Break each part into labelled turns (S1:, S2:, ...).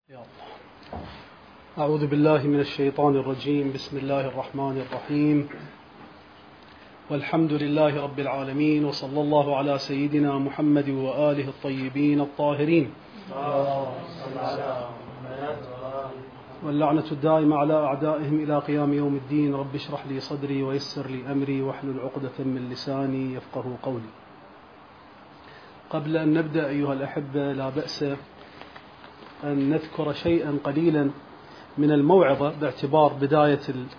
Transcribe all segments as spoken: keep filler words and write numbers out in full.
S1: يا الله. أعوذ بالله من الشيطان الرجيم. بسم الله الرحمن الرحيم، والحمد لله رب العالمين، وصلى الله على سيدنا محمد وآله الطيبين الطاهرين، واللعنة الدائمة على أعدائهم إلى قيام يوم الدين. رب اشرح لي صدري ويسر لي أمري واحلل عقدة من لساني يفقه قولي. قبل أن نبدأ أيها الأحبة، لا بأس أن نذكر شيئا قليلا من الموعظة، باعتبار بداية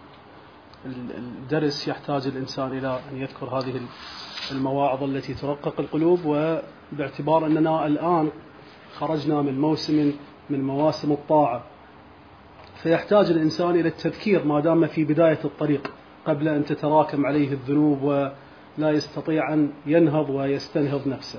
S1: الدرس يحتاج الإنسان إلى أن يذكر هذه المواعظ التي ترقق القلوب، وباعتبار أننا الآن خرجنا من موسم من مواسم الطاعة، فيحتاج الإنسان إلى التذكير ما دام في بداية الطريق قبل أن تتراكم عليه الذنوب ولا يستطيع أن ينهض ويستنهض نفسه.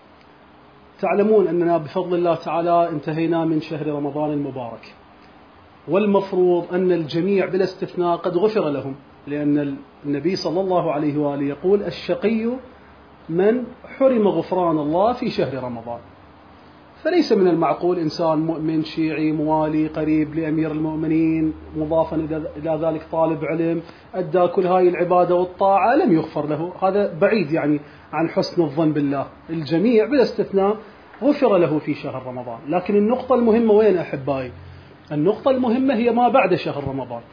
S1: تعلمون أننا بفضل الله تعالى انتهينا من شهر رمضان المبارك، والمفروض أن الجميع بلا استثناء قد غفر لهم، لأن النبي صلى الله عليه وآله يقول: الشقي من حرم غفران الله في شهر رمضان. فليس من المعقول إنسان مؤمن شيعي موالي قريب لأمير المؤمنين مضافا إلى ذلك طالب علم أدى كل هاي العبادة والطاعة لم يغفر له. هذا بعيد يعني عن حسن الظن بالله. الجميع بلا استثناء غفر له في شهر رمضان. لكن النقطة المهمة وين أحبائي؟ النقطة المهمة هي ما بعد شهر رمضان.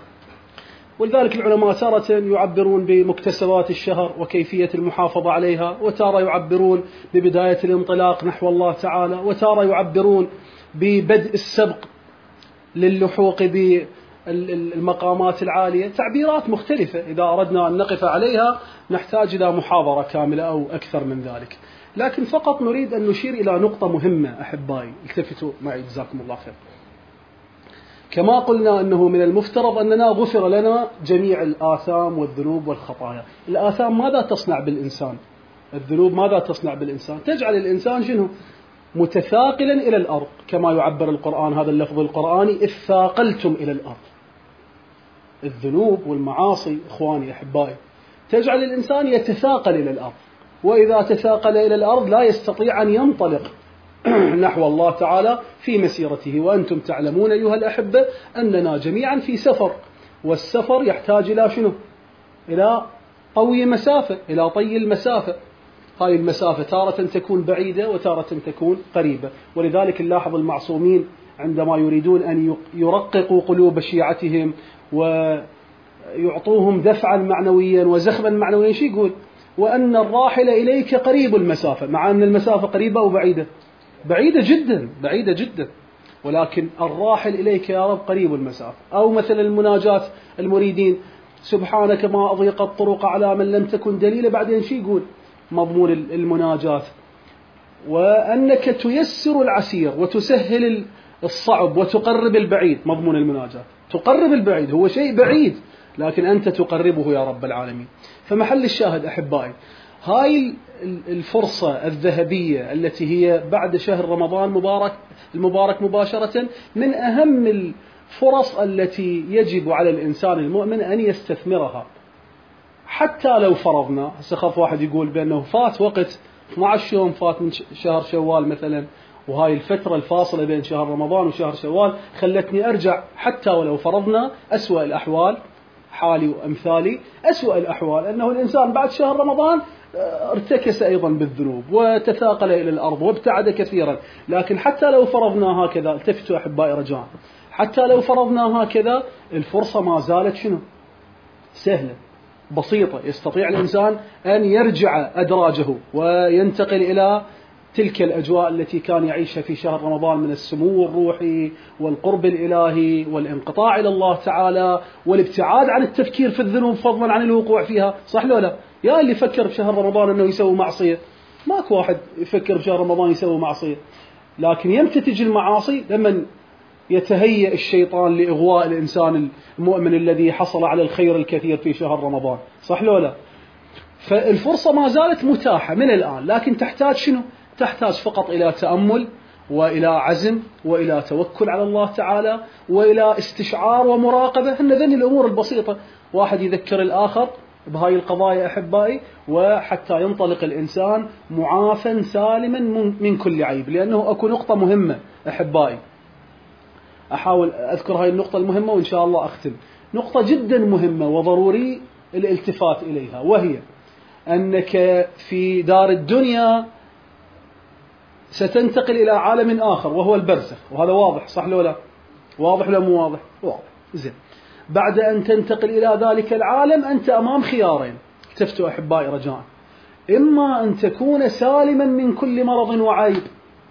S1: ولذلك العلماء تارة يعبرون بمكتسبات الشهر وكيفية المحافظة عليها، وتارة يعبرون ببداية الانطلاق نحو الله تعالى، وتارة يعبرون ببدء السبق للحوق بالمقامات العالية. تعبيرات مختلفة، إذا أردنا أن نقف عليها نحتاج إلى محاضرة كاملة أو أكثر من ذلك. لكن فقط نريد أن نشير إلى نقطة مهمة أحبائي، التفتوا معي جزاكم الله خير. كما قلنا أنه من المفترض أننا غفر لنا جميع الآثام والذنوب والخطايا. الآثام ماذا تصنع بالإنسان؟ الذنوب ماذا تصنع بالإنسان؟ تجعل الإنسان شنو؟ متثاقلا إلى الأرض، كما يعبر القرآن هذا اللفظ القرآني: إذ ثاقلتم إلى الأرض. الذنوب والمعاصي إخواني أحبائي تجعل الإنسان يتثاقل إلى الأرض، وإذا تثاقل إلى الأرض لا يستطيع أن ينطلق نحو الله تعالى في مسيرته. وأنتم تعلمون أيها الأحبة أننا جميعا في سفر، والسفر يحتاج إلى شنو؟ إلى طوي مسافة، إلى طي المسافة. هاي المسافة تارة تكون بعيدة وتارة تكون قريبة. ولذلك نلاحظ المعصومين عندما يريدون أن يرققوا قلوب شيعتهم ويعطوهم دفعا معنويا وزخما معنويا، شو يقول؟ وأن الراحل إليك قريب المسافة، مع أن المسافة قريبة أو بعيدة؟ بعيدة جدا، بعيدة جدا، ولكن الراحل إليك يا رب قريب المسافة. أو مثل المناجاة المريدين: سبحانك ما أضيق الطرق على من لم تكن دليلا. بعدين شو يقول مضمون المناجاة؟ وأنك تيسر العسير وتسهل الصعب وتقرب البعيد. مضمون المناجاة تقرب البعيد، هو شيء بعيد لكن أنت تقربه يا رب العالمين. فمحل الشاهد أحبائي، هاي الفرصة الذهبية التي هي بعد شهر رمضان المبارك المبارك مباشرة من أهم الفرص التي يجب على الإنسان المؤمن أن يستثمرها. حتى لو فرضنا سخف واحد يقول بأنه فات وقت اثنا عشر يوم فات من شهر شوال مثلا، وهاي الفترة الفاصلة بين شهر رمضان وشهر شوال خلتني أرجع. حتى ولو فرضنا أسوأ الأحوال، حالي وأمثالي، أسوأ الأحوال أنه الإنسان بعد شهر رمضان ارتكس أيضا بالذنوب وتثاقل إلى الأرض وابتعد كثيرا. لكن حتى لو فرضنا هكذا، التفتوا أحبائي رجاء، حتى لو فرضنا هكذا الفرصة ما زالت شنو؟ سهلة بسيطة. يستطيع الإنسان أن يرجع أدراجه وينتقل إلى تلك الأجواء التي كان يعيشها في شهر رمضان من السمو الروحي والقرب الإلهي والانقطاع إلى الله تعالى والابتعاد عن التفكير في الذنوب فضلا عن الوقوع فيها. صح لو لا؟ يا اللي فكر بشهر رمضان أنه يسوي معصية، ماكو واحد يفكر بشهر رمضان يسوي معصية. لكن يمتى تجي المعاصي؟ لما يتهيأ الشيطان لإغواء الإنسان المؤمن الذي حصل على الخير الكثير في شهر رمضان. صح لو لا؟ فالفرصة ما زالت متاحة من الآن، لكن تحتاج شنو؟ تحتاج فقط إلى تأمل وإلى عزم وإلى توكل على الله تعالى وإلى استشعار ومراقبة. هن ذني الأمور البسيطة، واحد يذكر الآخر بهاي القضايا أحبائي، وحتى ينطلق الإنسان معافا سالما من كل عيب. لأنه أكو نقطة مهمة أحبائي، أحاول أذكر هاي النقطة المهمة وإن شاء الله أختم. نقطة جدا مهمة وضروري الالتفات إليها، وهي أنك في دار الدنيا ستنتقل إلى عالم آخر وهو البرزخ، وهذا واضح صح لو لا؟ واضح ولا مو واضح؟ واضح. زين، بعد أن تنتقل إلى ذلك العالم أنت أمام خيارين، التفتوا أحبائي رجاء، إما أن تكون سالما من كل مرض وعيب،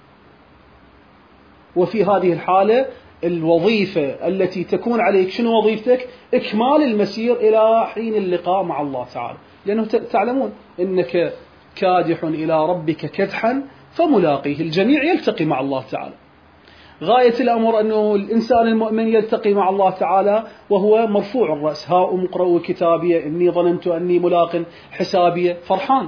S1: وفي هذه الحالة الوظيفة التي تكون عليك شنو وظيفتك؟ إكمال المسير إلى حين اللقاء مع الله تعالى، لأنه تعلمون إنك كادح إلى ربك كدحا فملاقيه، الجميع يلتقي مع الله تعالى. غاية الأمر أنه الإنسان المؤمن يلتقي مع الله تعالى وهو مرفوع الرأس، ها أمقرأوا كتابي إني ظننت أني ملاق حسابي، فرحان.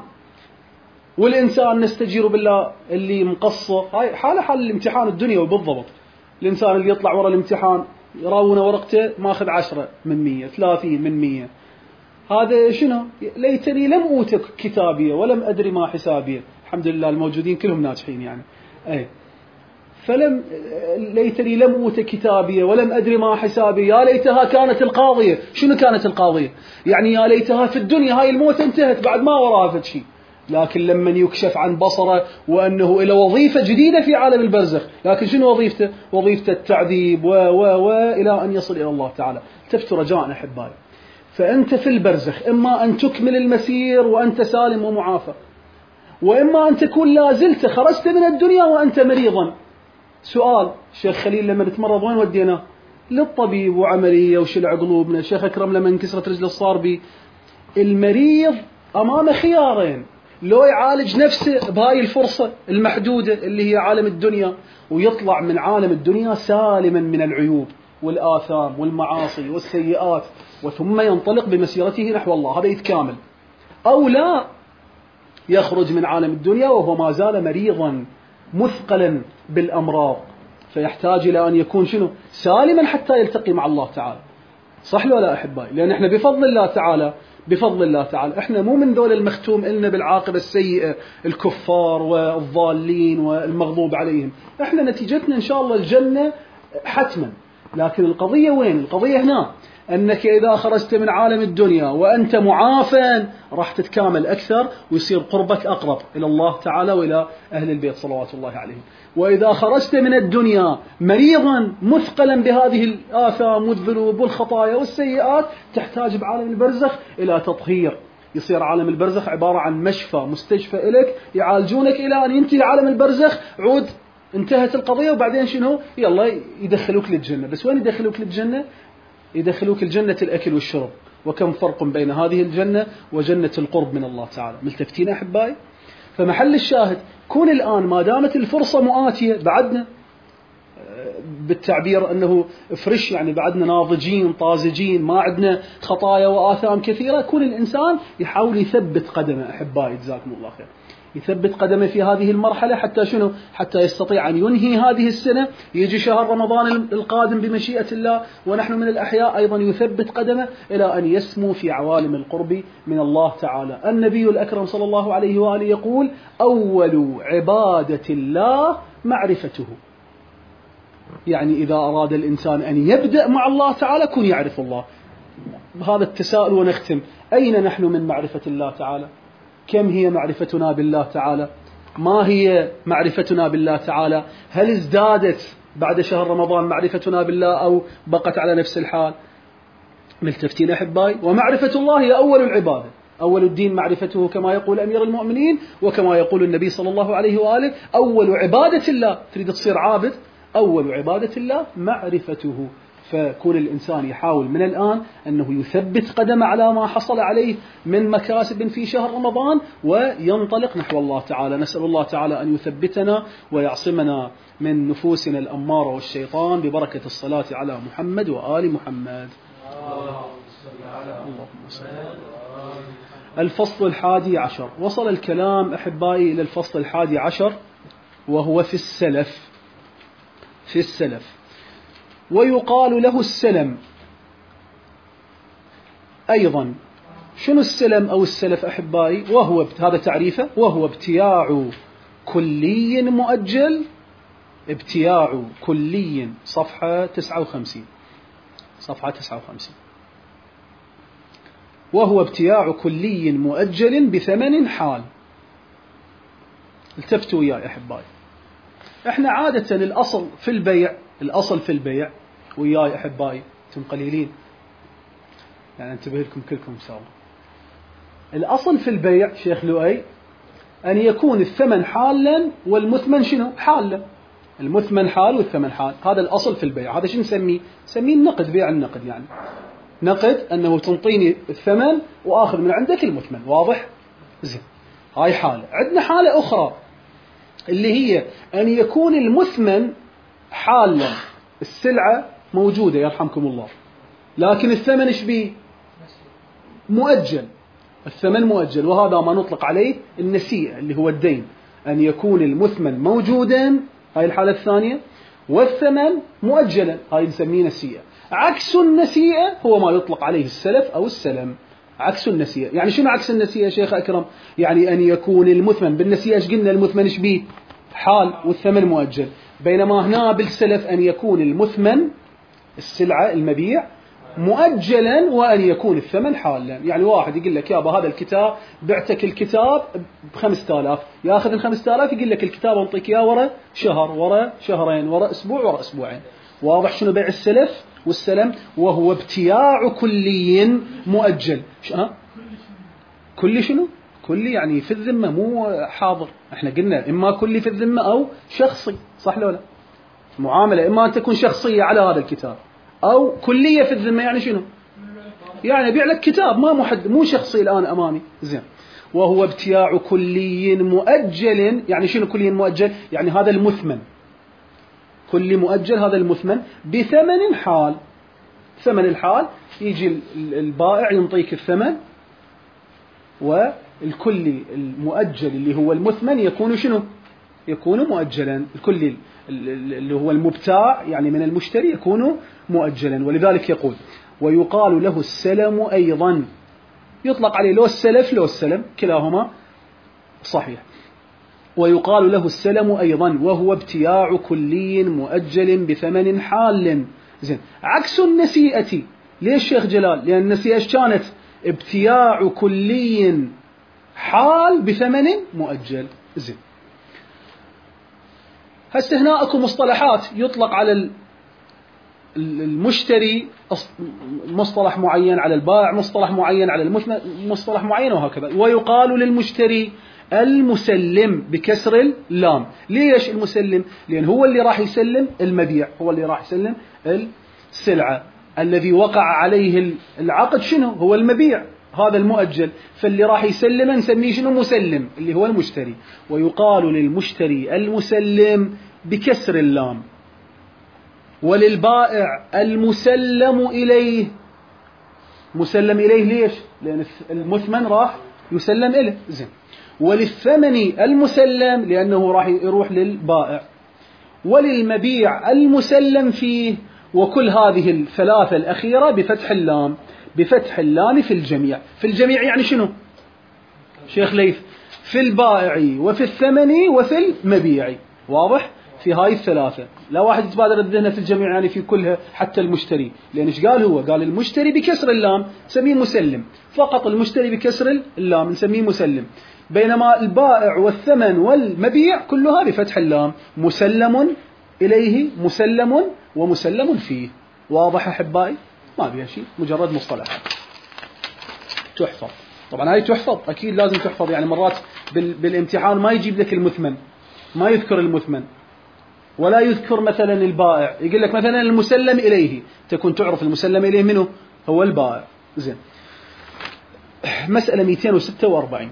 S1: والإنسان نستجير بالله اللي مقصر، هاي حالة حال الامتحان الدنيوي بالضبط. الإنسان اللي يطلع وراء الامتحان يراونه ورقته ماخذ عشرة من مية، ثلاثين من مية، هذا شنو؟ ليتني لم أوت كتابي ولم أدري ما حسابي. الحمد لله الموجودين كلهم ناجحين يعني. أي فلم ليتني لم أوت كتابي ولم أدري ما حسابي، يا ليتها كانت القاضية. شنو كانت القاضية؟ يعني يا ليتها في الدنيا هاي الموت انتهت بعد ما وراها فد شيء. لكن لما يكشف عن بصره وأنه إلى وظيفة جديدة في عالم البرزخ، لكن شنو وظيفته؟ وظيفة التعذيب و و و إلى أن يصل إلى الله تعالى. تفتوا رجاء أحبائي، فأنت في البرزخ إما أن تكمل المسير وأنت سالم ومعافى، وإما أن تكون لازلت خرجت من الدنيا وأنت مريضا. سؤال شيخ خليل، لما نتمرض وين ودينا؟ للطبيب وعملية وشلع قلوبنا. شيخ أكرم لما انكسرت رجل الصار بي. المريض أمامه خيارين، لو يعالج نفسه بهاي الفرصة المحدودة اللي هي عالم الدنيا ويطلع من عالم الدنيا سالما من العيوب والآثام والمعاصي والسيئات، وثم ينطلق بمسيرته نحو الله، هذا يتكامل. أو لا، يخرج من عالم الدنيا وهو ما زال مريضا مثقلا بالأمراض، فيحتاج إلى أن يكون شنو؟ سالما حتى يلتقي مع الله تعالى. صح ولا لا أحبائي؟ لأن إحنا بفضل الله تعالى بفضل الله تعالى إحنا مو من دول المختوم إلنا بالعاقبة السيئة، الكفار والضالين والمغضوب عليهم. إحنا نتيجتنا إن شاء الله الجنة حتما. لكن القضية وين؟ القضية هنا، أنك إذا خرجت من عالم الدنيا وأنت معافى راح تتكامل أكثر ويصير قربك أقرب إلى الله تعالى وإلى أهل البيت صلوات الله عليهم. وإذا خرجت من الدنيا مريضا مثقلا بهذه الآثام والذنوب والخطايا والسيئات، تحتاج بعالم البرزخ إلى تطهير. يصير عالم البرزخ عبارة عن مشفى مستشفى إليك، يعالجونك إلى أن ينتهي عالم البرزخ، عود انتهت القضية، وبعدين شنو؟ يلا يدخلوك للجنة. بس وين يدخلوك للجنة؟ يدخلوك الجنة الأكل والشرب. وكم فرق بين هذه الجنة وجنة القرب من الله تعالى. ملتفتين أحبائي؟ فمحل الشاهد، كون الآن ما دامت الفرصة مؤاتية، بعدنا بالتعبير أنه فريش، يعني بعدنا ناضجين طازجين، ما عندنا خطايا وآثام كثيرة، كون الإنسان يحاول يثبت قدمه. أحبائي جزاكم الله خير، يثبت قدمه في هذه المرحلة حتى شنو؟ حتى يستطيع أن ينهي هذه السنة، يجي شهر رمضان القادم بمشيئة الله ونحن من الأحياء أيضا يثبت قدمه إلى أن يسمو في عوالم القرب من الله تعالى. النبي الأكرم صلى الله عليه وآله يقول: أول عبادة الله معرفته. يعني إذا أراد الإنسان أن يبدأ مع الله تعالى كن يعرف الله. بهذا التساؤل ونختم: أين نحن من معرفة الله تعالى؟ كم هي معرفتنا بالله تعالى؟ ما هي معرفتنا بالله تعالى؟ هل ازدادت بعد شهر رمضان معرفتنا بالله أو بقت على نفس الحال؟ ملتفتين أحبائي؟ ومعرفة الله هي أول العبادة، أول الدين معرفته كما يقول أمير المؤمنين وكما يقول النبي صلى الله عليه وآله: أول عبادة الله. تريد تصير عابد، أول عبادة الله معرفته. فكون الإنسان يحاول من الآن أنه يثبت قدمه على ما حصل عليه من مكاسب في شهر رمضان وينطلق نحو الله تعالى. نسأل الله تعالى أن يثبتنا ويعصمنا من نفوسنا الأمارة والشيطان ببركة الصلاة على محمد وآل محمد. اللهم صل. الفصل الحادي عشر. وصل الكلام أحبائي إلى الفصل الحادي عشر وهو في السلف. في السلف ويقال له السلم أيضا. شنو السلم أو السلف أحبائي؟ وهو هذا تعريفه: وهو ابتياع كلي مؤجل ابتياع كلي، صفحة تسعة وخمسين، صفحة تسعة وخمسين. وهو ابتياع كلي مؤجل بثمن حال. التفتوا وياي أحبائي، احنا عادة الأصل في البيع، الأصل في البيع وياي أحبائي، انتم قليلين يعني انتبه لكم كلكم سوا. الأصل في البيع شيخ لؤي أن يكون الثمن حالا والمثمن شنو؟ حالا. المثمن حال والثمن حال، هذا الأصل في البيع. هذا شو نسميه؟ نسميه النقد، بيع النقد. يعني نقد أنه تنطيني الثمن وآخذ من عندك المثمن. واضح؟ زين، هاي حالة. عندنا حالة أخرى اللي هي أن يكون المثمن حالا، السلعة موجودة يرحمكم الله، لكن الثمن إيش بيه؟ مؤجل. الثمن مؤجل، وهذا ما نطلق عليه النسيئة اللي هو الدين. أن يكون المثمن موجودا، هاي الحالة الثانية، والثمن مؤجلا، هاي نسميه نسيئة. عكس النسيئة هو ما يطلق عليه السلف أو السلم. عكس النسيئة يعني شنو عكس النسيئة شيخ أكرم؟ يعني أن يكون المثمن بالنسيئة، ايش قلنا؟ المثمن ايش بيه؟ حال، والثمن مؤجل. بينما هنا بالسلف أن يكون المثمن، السلعة المبيع، مؤجلا، وأن يكون الثمن حالا. يعني واحد يقول لك يابا هذا الكتاب، بعتك الكتاب بخمسة آلاف، ياخذ الخمسة آلاف يقول لك الكتاب أنطيك إياه ورا شهر، ورا شهرين، ورا أسبوع، ورا أسبوعين. واضح شنو بيع السلف والسلم؟ وهو ابتياع كلي مؤجل. ها؟ كلي شنو؟ كلي يعني في الذمة، مو حاضر. احنا قلنا إما كلي في الذمة أو شخصي، صح لو لا؟ معاملة إما أن تكون شخصية على هذا الكتاب أو كلية في الذمة. يعني شنو؟ يعني أبيع لك كتاب ما محد، مو شخصي الآن أمامي. زين. وهو ابتياع كلي مؤجل. يعني شنو كلي مؤجل؟ يعني هذا المثمن، كلي مؤجل هذا المثمن بثمن حال. ثمن الحال يجي البائع ينطيك الثمن، والكلي المؤجل اللي هو المثمن يكون شنو؟ يكون مؤجلا. الكلي اللي هو المبتاع يعني من المشتري يكون مؤجلا. ولذلك يقول ويقال له السلم أيضا، يطلق عليه لو السلف لو السلم، كلاهما صحيح. ويقال له السلم أيضا، وهو ابتياع كلي مؤجل بثمن حال. زين. عكس النسيئة. ليش شيخ جلال؟ لأن النسيئة كانت ابتياع كلي حال بثمن مؤجل. زين. هسه هنا اكو مصطلحات يطلق على المشتري مصطلح معين، على البائع مصطلح معين، على المثمن مصطلح معين، وهكذا. ويقال للمشتري المسلم بكسر اللام. ليش المسلم؟ لأن هو اللي راح يسلم المبيع، هو اللي راح يسلم السلعة. الذي وقع عليه العقد شنو؟ هو المبيع، هذا المؤجل. فاللي راح يسلمه نسميه شنو؟ مسلم، اللي هو المشتري. ويقال للمشتري المسلم بكسر اللام. وللبائع المسلم إليه. مسلم إليه ليش؟ لأن المثمن راح يسلم إليه. زين. وللثمن المسلم لأنه راح يروح للبائع. وللمبيع المسلم فيه. وكل هذه الثلاثة الأخيرة بفتح اللام، بفتح اللام في الجميع. في الجميع يعني شنو شيخ ليث؟ في البائع وفي الثمن وفي المبيع. واضح؟ في هاي الثلاثة. لا واحد يتبادر الذهن في الجميع يعني في كلها، حتى المشتري. لأن إيش قال هو؟ قال المشتري بكسر اللام نسميه مسلم، فقط المشتري بكسر اللام نسميه مسلم. بينما البائع والثمن والمبيع كلها بفتح اللام، مسلم إليه، مسلم، ومسلم فيه. واضح أحبائي؟ ما بيها شيء، مجرد مصطلحات تحفظ. طبعا هاي تحفظ، أكيد لازم تحفظ. يعني مرات بالامتحان ما يجيب لك المثمن، ما يذكر المثمن، ولا يذكر مثلا البائع. يقول لك مثلا المسلم إليه، تكون تعرف المسلم إليه منه هو البائع. زين. مسألة مئتين وستة وأربعين.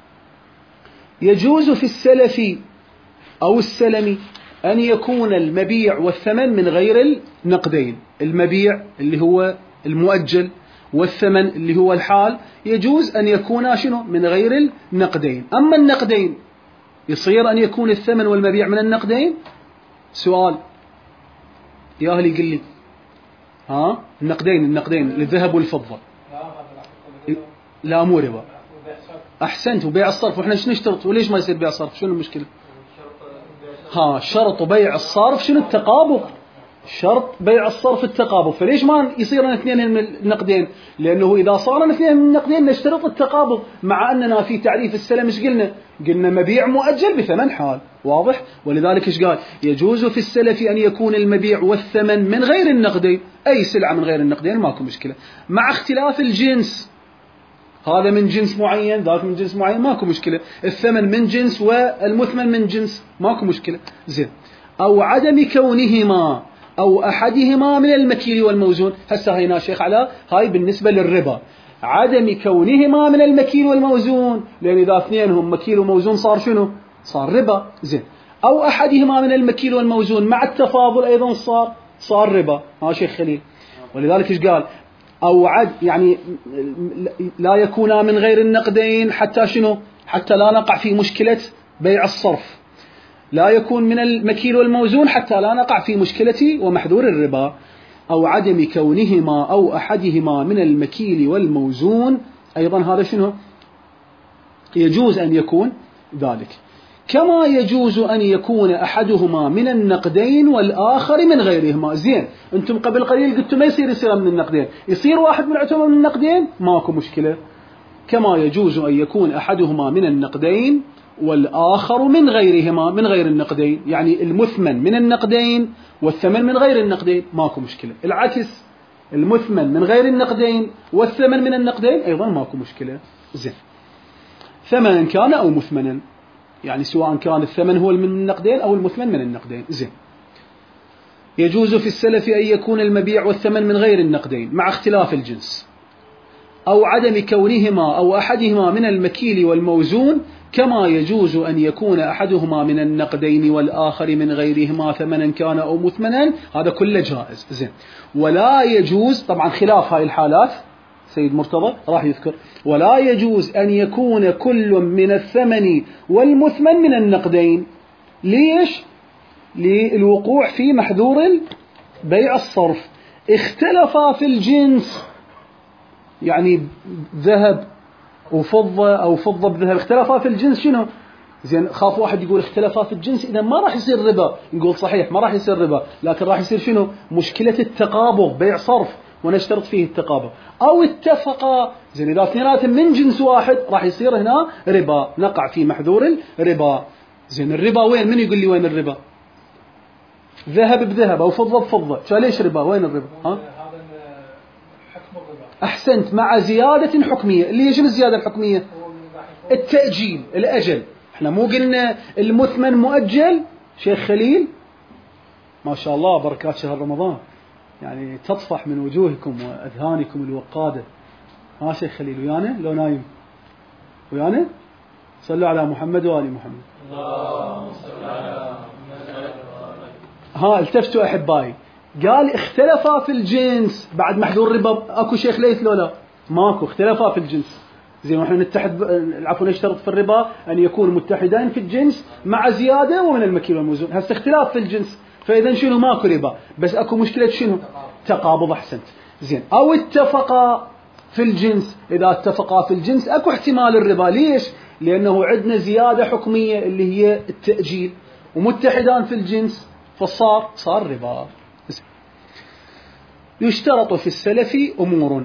S1: يجوز في السلف أو السلم أن يكون المبيع والثمن من غير النقدين. المبيع اللي هو المؤجل والثمن اللي هو الحال يجوز أن يكونا شنو؟ من غير النقدين. أما النقدين يصير أن يكون الثمن والمبيع من النقدين؟ سؤال يا أهلي قل لي. ها؟ النقدين، النقدين الذهب والفضة. لا مو ربا. أحسنت. وبيع الصرف، وإحنا شو نشترط؟ وليش ما يصير بيع الصرف؟ شنو المشكلة؟ ها شرط بيع الصرف شنو؟ التقابض. شرط بيع الصرف التقابض. فليش ما يصير اثنين من النقدين؟ لأنه إذا صار اثنين من النقدين نشترط التقابض، مع أننا في تعريف السلم ايش قلنا؟ قلنا مبيع مؤجل بثمن حال. واضح؟ ولذلك ايش قال؟ يجوز في السلف أن يكون المبيع والثمن من غير النقدين، أي سلعة من غير النقدين ماكو مشكلة، مع اختلاف الجنس. هذا من جنس معين، ذاك من جنس معين، ماكو مشكلة. الثمن من جنس والمثمن من جنس، ماكو مشكلة. زين. أو عدم كونهما أو أحدهما من المكيل والموزون. هسه هينا شيخ علاء هاي بالنسبة للربا، عدم كونهما من المكيل والموزون، لأن إذا اثنينهم مكيل وموزون صار شنو؟ صار ربا. زين. أو أحدهما من المكيل والموزون مع التفاضل أيضا صار صار ربا. ها شيخ خليل. ولذلك إيش قال؟ أو عد يعني لا يكونا من غير النقدين حتى شنو؟ حتى لا نقع في مشكلة بيع الصرف. لا يكون من المكيل والموزون حتى لا نقع في مشكلة ومحذور الربا. أو عدم كونهما أو أحدهما من المكيل والموزون أيضا هذا شنو؟ يجوز أن يكون ذلك. كما يجوز أن يكون أحدهما من النقدين والآخر من غيرهما. زين. أنتم قبل قليل قلتم ما يصير يصير من النقدين، يصير واحد من عتهم من النقدين ماكو مشكلة. كما يجوز أن يكون أحدهما من النقدين والآخر من غيرهما، من غير النقدين، يعني المثمن من النقدين والثمن من غير النقدين ماكو مشكلة. العكس، المثمن من غير النقدين والثمن من النقدين أيضا ماكو مشكلة. زين. ثمنا كان أو مثمنا، يعني سواء كان الثمن هو من النقدين أو المثمن من النقدين. زين. يجوز في السلف أن يكون المبيع والثمن من غير النقدين مع اختلاف الجنس، أو عدم كونهما أو أحدهما من المكيل والموزون، كما يجوز أن يكون أحدهما من النقدين والآخر من غيرهما ثمنا كان أو مثمنا. هذا كله جائز. زين. ولا يجوز، طبعا خلاف هاي الحالات سيد مرتضى راح يذكر، ولا يجوز أن يكون كل من الثمن والمثمن من النقدين. ليش؟ للوقوع في محذور بيع الصرف. اختلفا في الجنس، يعني ذهب وفضة أو فضة بذهب، اختلفا في الجنس شنو؟ زين. خاف واحد يقول اختلفا في الجنس إذا ما راح يصير ربا، نقول صحيح ما راح يصير ربا، لكن راح يصير شنو؟ مشكلة التقابض، بيع صرف ونشترط فيه التقابض. أو اتفقا، زين إذا اثنيناتهم من جنس واحد راح يصير هنا ربا، نقع في محذور الربا. زين. الربا وين؟ من يقول لي وين الربا؟ ذهب بذهب أو فضة بفضة، فليش ربا؟ وين الربا؟ ها؟ أحسنت، مع زيادة حكمية. اللي يجب الزيادة الحكمية التأجيل، الأجل. احنا مو قلنا المثمن مؤجل شيخ خليل؟ ما شاء الله بركات شهر رمضان يعني تطفح من وجوهكم وأذهانكم الوقادة. ها شيخ خليل ويانا لو نايم؟ ويانا؟ صلوا على محمد وآل محمد. اللهم صل على محمد. ها التفتوا أحبائي. قال اختلفا في الجنس بعد محذور الربا. اكو شيخ ليث لو لا؟ ماكو. اختلفا في الجنس. زي ما احنا نتحد، العفو، نشترط في الربا ان يكون متحدين في الجنس مع زياده ومن المكيل والموزون. هسه اختلاف في الجنس، فاذا شنو؟ ماكو ربا، بس اكو مشكله شنو؟ تقابض. احسنت. زين. او اتفقا في الجنس. اذا اتفقا في الجنس اكو احتمال الربا. ليش؟ لانه عندنا زياده حكميه اللي هي التاجيل، ومتحدان في الجنس فصار صار ربا. يشترط في السلف أمور.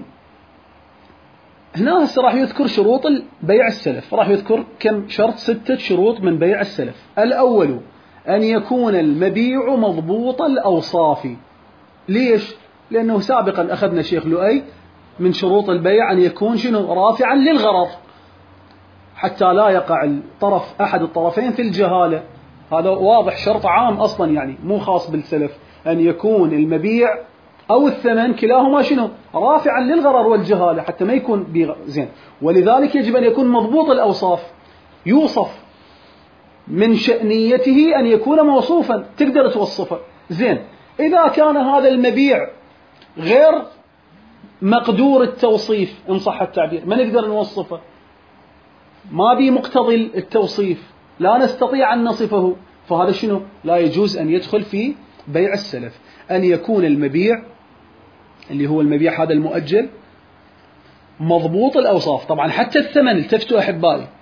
S1: هنا هسه راح يذكر شروط بيع السلف، راح يذكر كم شرط؟ ستة شروط من بيع السلف. الأول أن يكون المبيع مضبوط الأوصاف. ليش؟ لأنه سابقا أخذنا شيخ لؤي من شروط البيع أن يكون شنو؟ رافعا للغرر، حتى لا يقع الطرف أحد الطرفين في الجهالة. هذا واضح، شرط عام أصلا، يعني مو خاص بالسلف، أن يكون المبيع أو الثمن كلاهما شنو؟ رافعا للغرر والجهالة، حتى ما يكون بيغ... زين. ولذلك يجب أن يكون مضبوط الأوصاف، يوصف من شأنيته أن يكون موصوفا، تقدر توصفه. زين. إذا كان هذا المبيع غير مقدور التوصيف إن صح التعبير، ما نقدر نوصفه، ما بي مقتضي التوصيف، لا نستطيع أن نصفه، فهذا شنو؟ لا يجوز أن يدخل في بيع السلف. أن يكون المبيع اللي هو المبيع هذا المؤجل مضبوط الأوصاف. طبعا حتى الثمن، التفتوا أحبائي،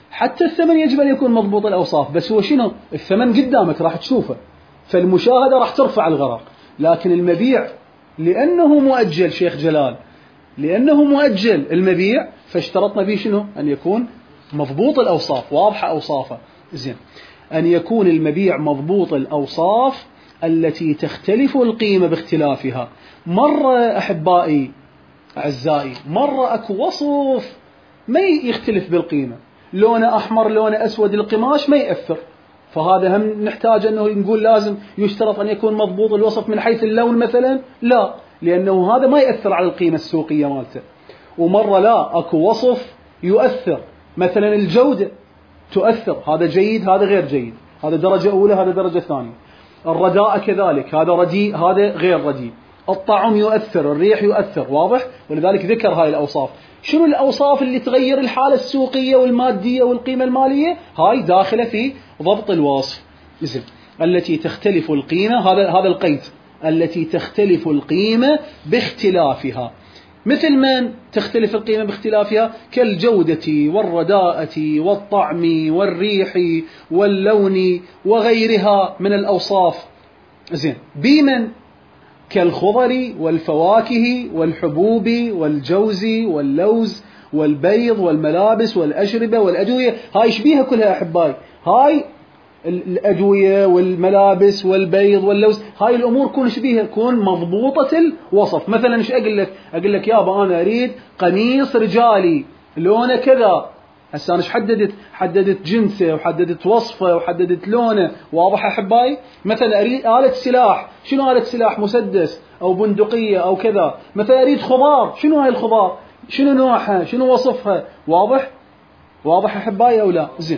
S1: حتى الثمن يجب أن يكون مضبوط الأوصاف، بس هو شنو؟ الثمن قدامك راح تشوفه، فالمشاهدة راح ترفع الغرر. لكن المبيع لأنه مؤجل شيخ جلال، لأنه مؤجل المبيع، فاشترطنا به شنو؟ أن يكون مضبوط الأوصاف، واضحة أوصافه. زين، أن يكون المبيع مضبوط الأوصاف التي تختلف القيمة باختلافها. مرة أحبائي أعزائي، مرة أكو وصف ما يختلف بالقيمة، لونه أحمر لونه أسود القماش ما يأثر، فهذا هم نحتاج أنه نقول لازم يشترط أن يكون مضبوط الوصف من حيث اللون مثلا؟ لا، لأنه هذا ما يأثر على القيمة السوقية مالته. ومرة لا، أكو وصف يؤثر، مثلا الجودة تؤثر، هذا جيد هذا غير جيد، هذا درجة أولى هذا درجة ثانية. الرداء كذلك، هذا رديء هذا غير رديء. الطعم يؤثر، الريح يؤثر، واضح؟ ولذلك ذكر هاي الأوصاف. شنو الأوصاف اللي تغير الحالة السوقية والمادية والقيمة المالية؟ هاي داخلة في ضبط الوصف. إذن التي تختلف القيمة، هذا هذا القيد، التي تختلف القيمة باختلافها. مثل من تختلف القيمة باختلافها؟ كالجودة والرداءة والطعم والريح واللون وغيرها من الأوصاف. زين، بمن؟ كالخضر والفواكه والحبوب والجوز واللوز والبيض والملابس والأشربة والأدوية. هاي شبيها كلها أحبائي، هاي الأدوية والملابس والبيض واللوز، هاي الأمور كون شبيها، كون مضبوطة الوصف. مثلا ايش أقول لك؟ أقول لك يابا أنا أريد قميص رجالي لونه كذا، هسه أنا حددت حددت جنسه وحددت وصفه وحددت لونه، واضح أحبائي؟ مثلا أريد آلة سلاح، شنو آلة سلاح؟ مسدس أو بندقية أو كذا. مثلا أريد خضار، شنو هاي الخضار؟ شنو نوعها؟ شنو وصفها؟ واضح؟ واضح أحبائي أو لا؟ زين.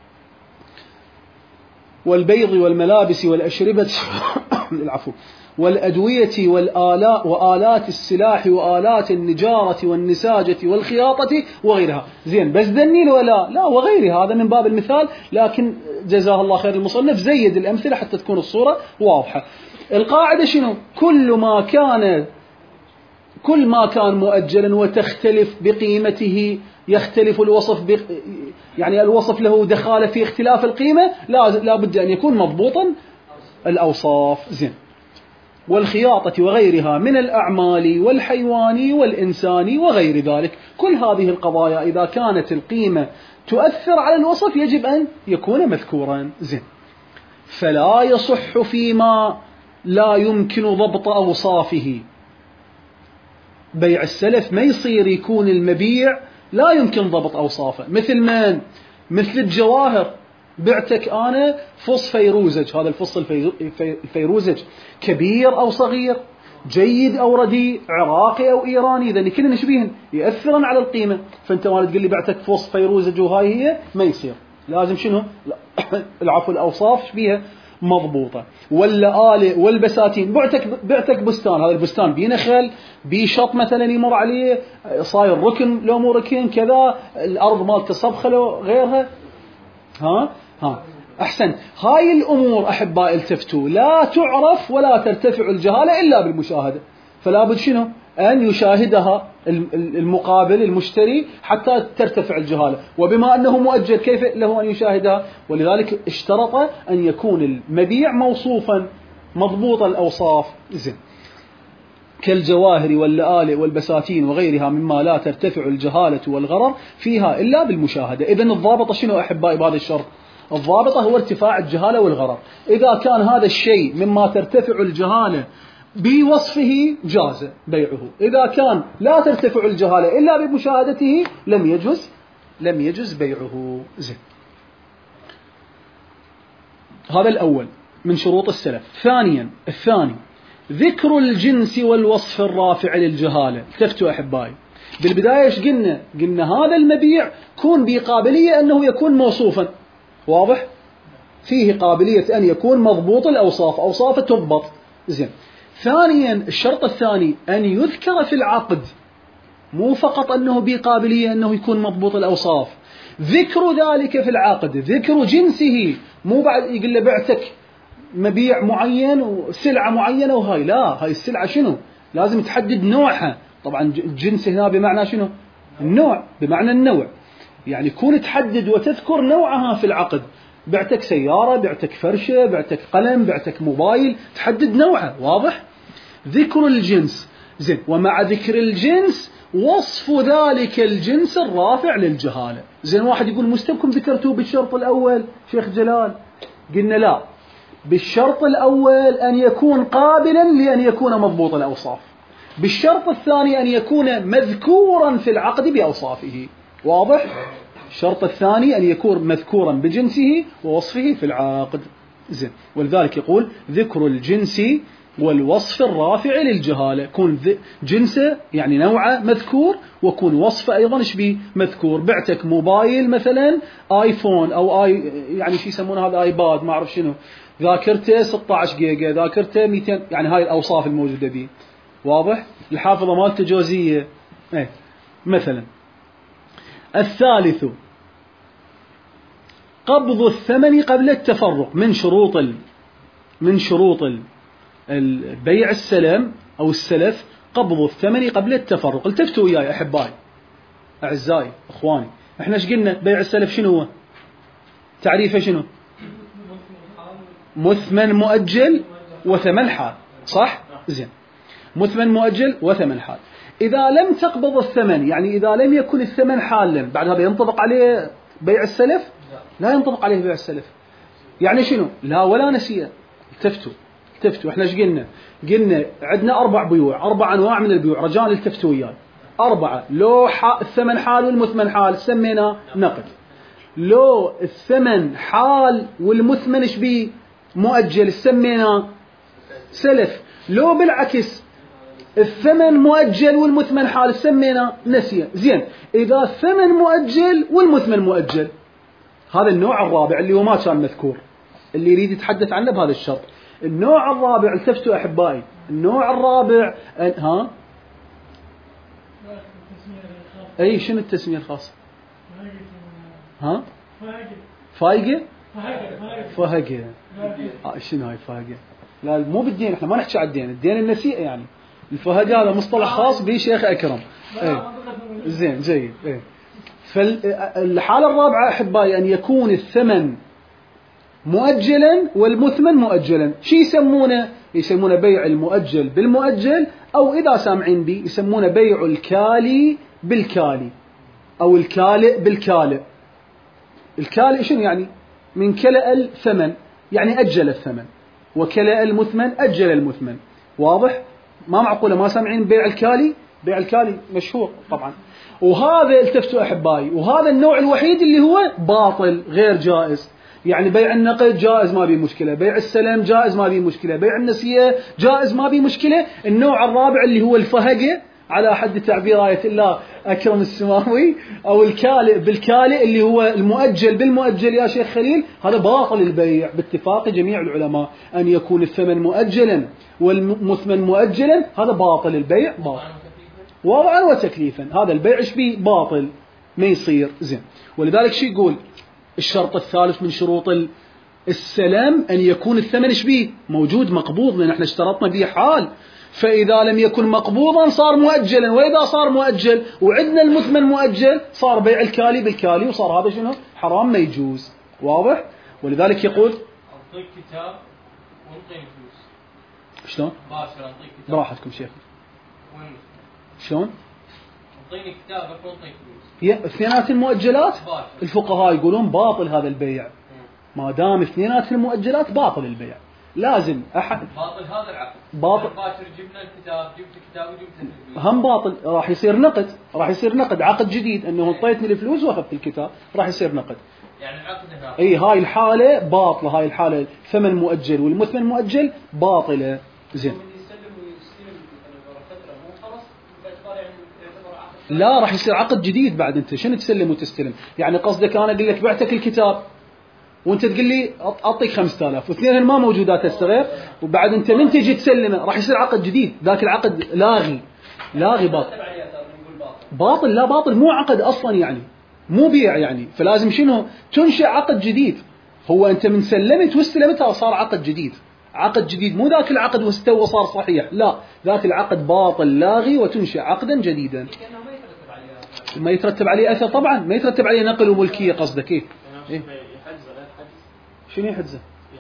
S1: والبيض والملابس والأشربة العفو والأدوية والآلاء وآلات السلاح وآلات النجارة والنساجة والخياطة وغيرها. زين، بس ذني ولا لا وغيرها، هذا من باب المثال، لكن جزاه الله خير المصنف زيد الأمثلة حتى تكون الصورة واضحة. القاعدة شنو؟ كل ما كان كل ما كان مؤجلا وتختلف بقيمته، يختلف الوصف بق... يعني الوصف له دخالة في اختلاف القيمة، لا لا بد أن يكون مضبوطا الأوصاف. زين. والخياطة وغيرها من الأعمال والحيوان والإنسان وغير ذلك، كل هذه القضايا إذا كانت القيمة تؤثر على الوصف يجب أن يكون مذكورا. زين. فلا يصح فيما لا يمكن ضبط أوصافه. بيع السلف ما يصير يكون المبيع لا يمكن ضبط أوصافه. مثل من؟ مثل الجواهر، بعتك أنا فص فيروزج، هذا الفص الفيروزج كبير أو صغير، جيد أو رديء، عراقي أو إيراني، إذا كلنا نشبيهن يأثرن على القيمة. فأنت ما تقول لي بعتك فص فيروزج وهاي هي، ما يصير، لازم شنو؟ العفو الأوصاف شبيها مضبوطة. ولا آلة والبساتين، بعتك بعتك بستان، هذا البستان بيه نخل بيه شط مثلا يمر عليه، صاير ركن لو مو ركن كذا، الأرض مالته صبخة لو غيرها. ها ها أحسن. هاي الأمور أحبائي التفتوا لا تعرف ولا ترتفع الجهالة إلا بالمشاهدة، فلا بد شنو؟ أن يشاهدها المقابل المشتري حتى ترتفع الجهالة. وبما أنه مؤجل كيف له أن يشاهدها؟ ولذلك اشترط أن يكون المبيع موصوفا مضبوط الأوصاف. زين. كالجواهر واللآلئ والبساتين وغيرها مما لا ترتفع الجهالة والغرر فيها إلا بالمشاهدة. إذن الضابطة شنو أحبائي بهذا الشرط؟ الضابطة هو ارتفاع الجهالة والغرر. إذا كان هذا الشيء مما ترتفع الجهالة بوصفه جاز بيعه، إذا كان لا ترتفع الجهالة إلا بمشاهدته لم يجوز لم يجوز بيعه. زين. هذا الأول من شروط السلف. ثانيا الثاني ذكر الجنس والوصف الرافع للجهالة. التفتوا أحبائي، بالبداية ايش قلنا؟ قلنا هذا المبيع كون بقابلية أنه يكون موصوفا، واضح؟ فيه قابلية أن يكون مضبوط الأوصاف، أوصافه تضبط. زين. ثانيا الشرط الثاني أن يذكر في العقد، مو فقط أنه بقابلية أنه يكون مضبوط الأوصاف، ذكر ذلك في العقد، ذكر جنسه، مو بعد يقول له بعتك مبيع معين وسلعة معينة وهاي لا، هاي السلعة شنو؟ لازم تحدد نوعها. طبعا الجنس هنا بمعنى شنو؟ النوع، بمعنى النوع. يعني كون تحدد وتذكر نوعها في العقد. بعتك سيارة، بعتك فرشة، بعتك قلم، بعتك موبايل، تحدد نوعه. واضح؟ ذكر الجنس. زين. ومع ذكر الجنس وصف ذلك الجنس الرافع للجهالة. زين. واحد يقول مستبكم ذكرتوه بالشرط الأول شيخ جلال. قلنا لا، بالشرط الأول أن يكون قابلا لأن يكون مضبوط الأوصاف، بالشرط الثاني أن يكون مذكورا في العقد بأوصافه. واضح؟ الشرط الثاني أن يكون مذكورا بجنسه ووصفه في العقد. زين. ولذلك يقول ذكر الجنس والوصف الرافع للجهالة. كون جنسه يعني نوعه مذكور، وكون وصفه أيضا شبيه مذكور. بعتك موبايل مثلا آيفون أو آي يعني شو يسمونه هذا آيباد ما أعرف شنو، ذاكرته ستة عشر جيجا، ذاكرته مئتين، يعني هاي الأوصاف الموجودة به. واضح؟ الحافظة مالته جوزية. ايه مثلا. الثالث قبض الثمن قبل التفرق. من شروط ال... من شروط البيع السلام أو السلف قبض الثمن قبل التفرق. التفتوا وياي أحبائي أعزائي أخواني، احنا ايش قلنا؟ بيع السلف شنو هو؟ تعريفه شنو؟ مثمن مؤجل وثمن حال. صح؟ زين. مثمن مؤجل وثمن حال. إذا لم تقبض الثمن، يعني إذا لم يكن الثمن حالا، بعد هذا ينطبق عليه بيع السلف؟ لا ينطبق عليه بيع السلف. يعني شنو؟ لا ولا نسيئة. التفتوا التفتوا احنا ايش قلنا؟ قلنا عندنا أربع بيوع، أربع أنواع من البيوع. رجال التفتوا وياي. أربعة. لو الثمن حال والمثمن حال سمينا نقد. لو الثمن حال والمثمن ايش بيه؟ مؤجل سمينا سلف. لو بالعكس الثمن مؤجل والمثمن حال سمينا نسيئة. زين. إذا الثمن مؤجل والمثمن مؤجل، هذا النوع الرابع اللي هو ما كان مذكور، اللي يريد يتحدث عنه بهذا الشرط. النوع الرابع، التفتوا أحبائي، النوع الرابع ها أي شنو التسمية الخاصة؟ ها فايقة فايقة آه شنو هاي فايقة؟ لا مو بالدين، احنا ما نحكي على الدين، الدين النسيئة يعني. الفهقة هذا مصطلح خاص به شيخ أكرم. ايه زين جيد. ايه فالحالة الرابعة أحبائي أن يكون الثمن مؤجلا والمثمن مؤجلا. شي يسمونه؟ يسمونه بيع المؤجل بالمؤجل، أو إذا سامعين بي يسمونه بيع الكالي بالكالي أو الكالئ بالكالئ. الكالئ شنو يعني؟ من كلأ الثمن يعني أجل الثمن، وكلأ المثمن أجل المثمن. واضح؟ ما معقولة ما سامعين بيع الكالي؟ بيع الكالي مشهور طبعا. وهذا التفتوا أحبائي، وهذا النوع الوحيد اللي هو باطل غير جائز. يعني بيع النقد جائز ما بيه مشكلة، بيع السلام جائز ما بيه مشكلة، بيع النسيئة جائز ما بيه مشكلة. النوع الرابع اللي هو الفهقة على حد تعبير آية الله أكرم السماوي، أو الكالئ بالكالئ اللي هو المؤجل بالمؤجل يا شيخ خليل، هذا باطل البيع باتفاق جميع العلماء. أن يكون الثمن مؤجلا والمثمن مؤجلا هذا باطل البيع، باطل وضعا وتكليفا. هذا البيع ايش بيه؟ باطل ما يصير. زين. ولذلك شو يقول الشرط الثالث من شروط السلام؟ أن يكون الثمن ايش بيه؟ موجود مقبوض، لأن احنا اشترطنا به حال. فإذا لم يكن مقبوضا صار مؤجلا، وإذا صار مؤجل وعندنا المثمن مؤجل صار بيع الكالي بالكالي، وصار هذا شنو؟ حرام ما يجوز. واضح؟ ولذلك يقول
S2: أعطيك كتاب وانطيني فلوس.
S1: شلون؟
S2: باشر أعطيك كتاب.
S1: براحتكم شيخ.
S2: وين؟
S1: شلون؟
S2: أعطيني كتابك وانطيني فلوس.
S1: هي اثنينات المؤجلات الفقهاء يقولون باطل هذا البيع. ما دام اثنينات المؤجلات باطل البيع. لازم أحد
S2: باطل هذا العقد.
S1: باطل.
S2: باشر جبنا الكتاب، جبت الكتاب وجبت الفلوس.
S1: هم باطل، راح يصير نقد، راح يصير نقد عقد جديد، انه انطيتني الفلوس واخذت الكتاب، راح يصير نقد.
S2: يعني العقد هذا.
S1: اي هاي الحالة باطلة، هاي الحالة ثمن مؤجل والمثمن مؤجل باطلة. زين. لا راح يصير عقد جديد بعد. انت شنو تسلم وتستلم؟ يعني قصدك انا اقول لك بعتك الكتاب وانت تقول لي اعطيك خمسة آلاف، واثنين ما موجودات الصغير، وبعد انت من تجي تسلمه راح يصير عقد جديد، ذاك العقد لاغي لاغي باطل. باطل لا باطل مو عقد اصلا، يعني مو بيع يعني. فلازم شنو؟ تنشئ عقد جديد. هو انت من سلمت واستلمتها صار عقد جديد، عقد جديد، مو ذاك العقد واستوى صار صحيح، لا ذاك العقد باطل لاغي وتنشئ عقدا جديدا. ما يترتب عليه أثر طبعا، ما يترتب عليه نقل وملكية قصدك إيه؟ إيه؟ شنو يحجزه؟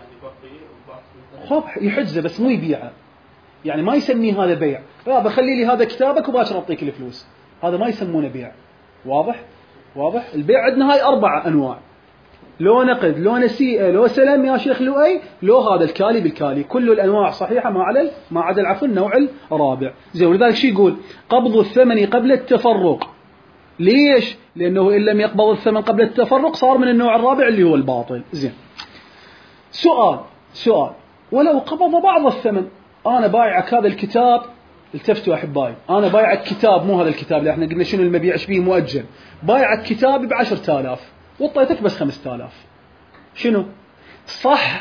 S1: خب يحجزه بس مو يبيعه، يعني ما يسميه هذا بيع. لا بخلي لي هذا كتابك وباشر أعطيك الفلوس، هذا ما يسمونه بيع. واضح؟ واضح؟ البيع عندنا هاي أربعة أنواع، لو نقد لو نسيئة لو سلم يا شيخ لؤي لو هذا الكالي بالكالي، كل الأنواع صحيحة ما عدا ما عدا العفو النوع الرابع. زين ولذلك شو يقول؟ قبض الثمن قبل التفرق. ليش؟ لأنه إن لم يقبض الثمن قبل التفرق صار من النوع الرابع اللي هو الباطل. زين سؤال سؤال ولو قبض بعض الثمن، أنا بايعك هذا الكتاب، التفتوا أحبائي، أنا بايعك كتاب مو هذا الكتاب اللي احنا قلنا شنو المبيع شبيه مؤجل، بايعك كتاب بعشرة آلاف وطيتك بس خمسة آلاف، شنو؟ صح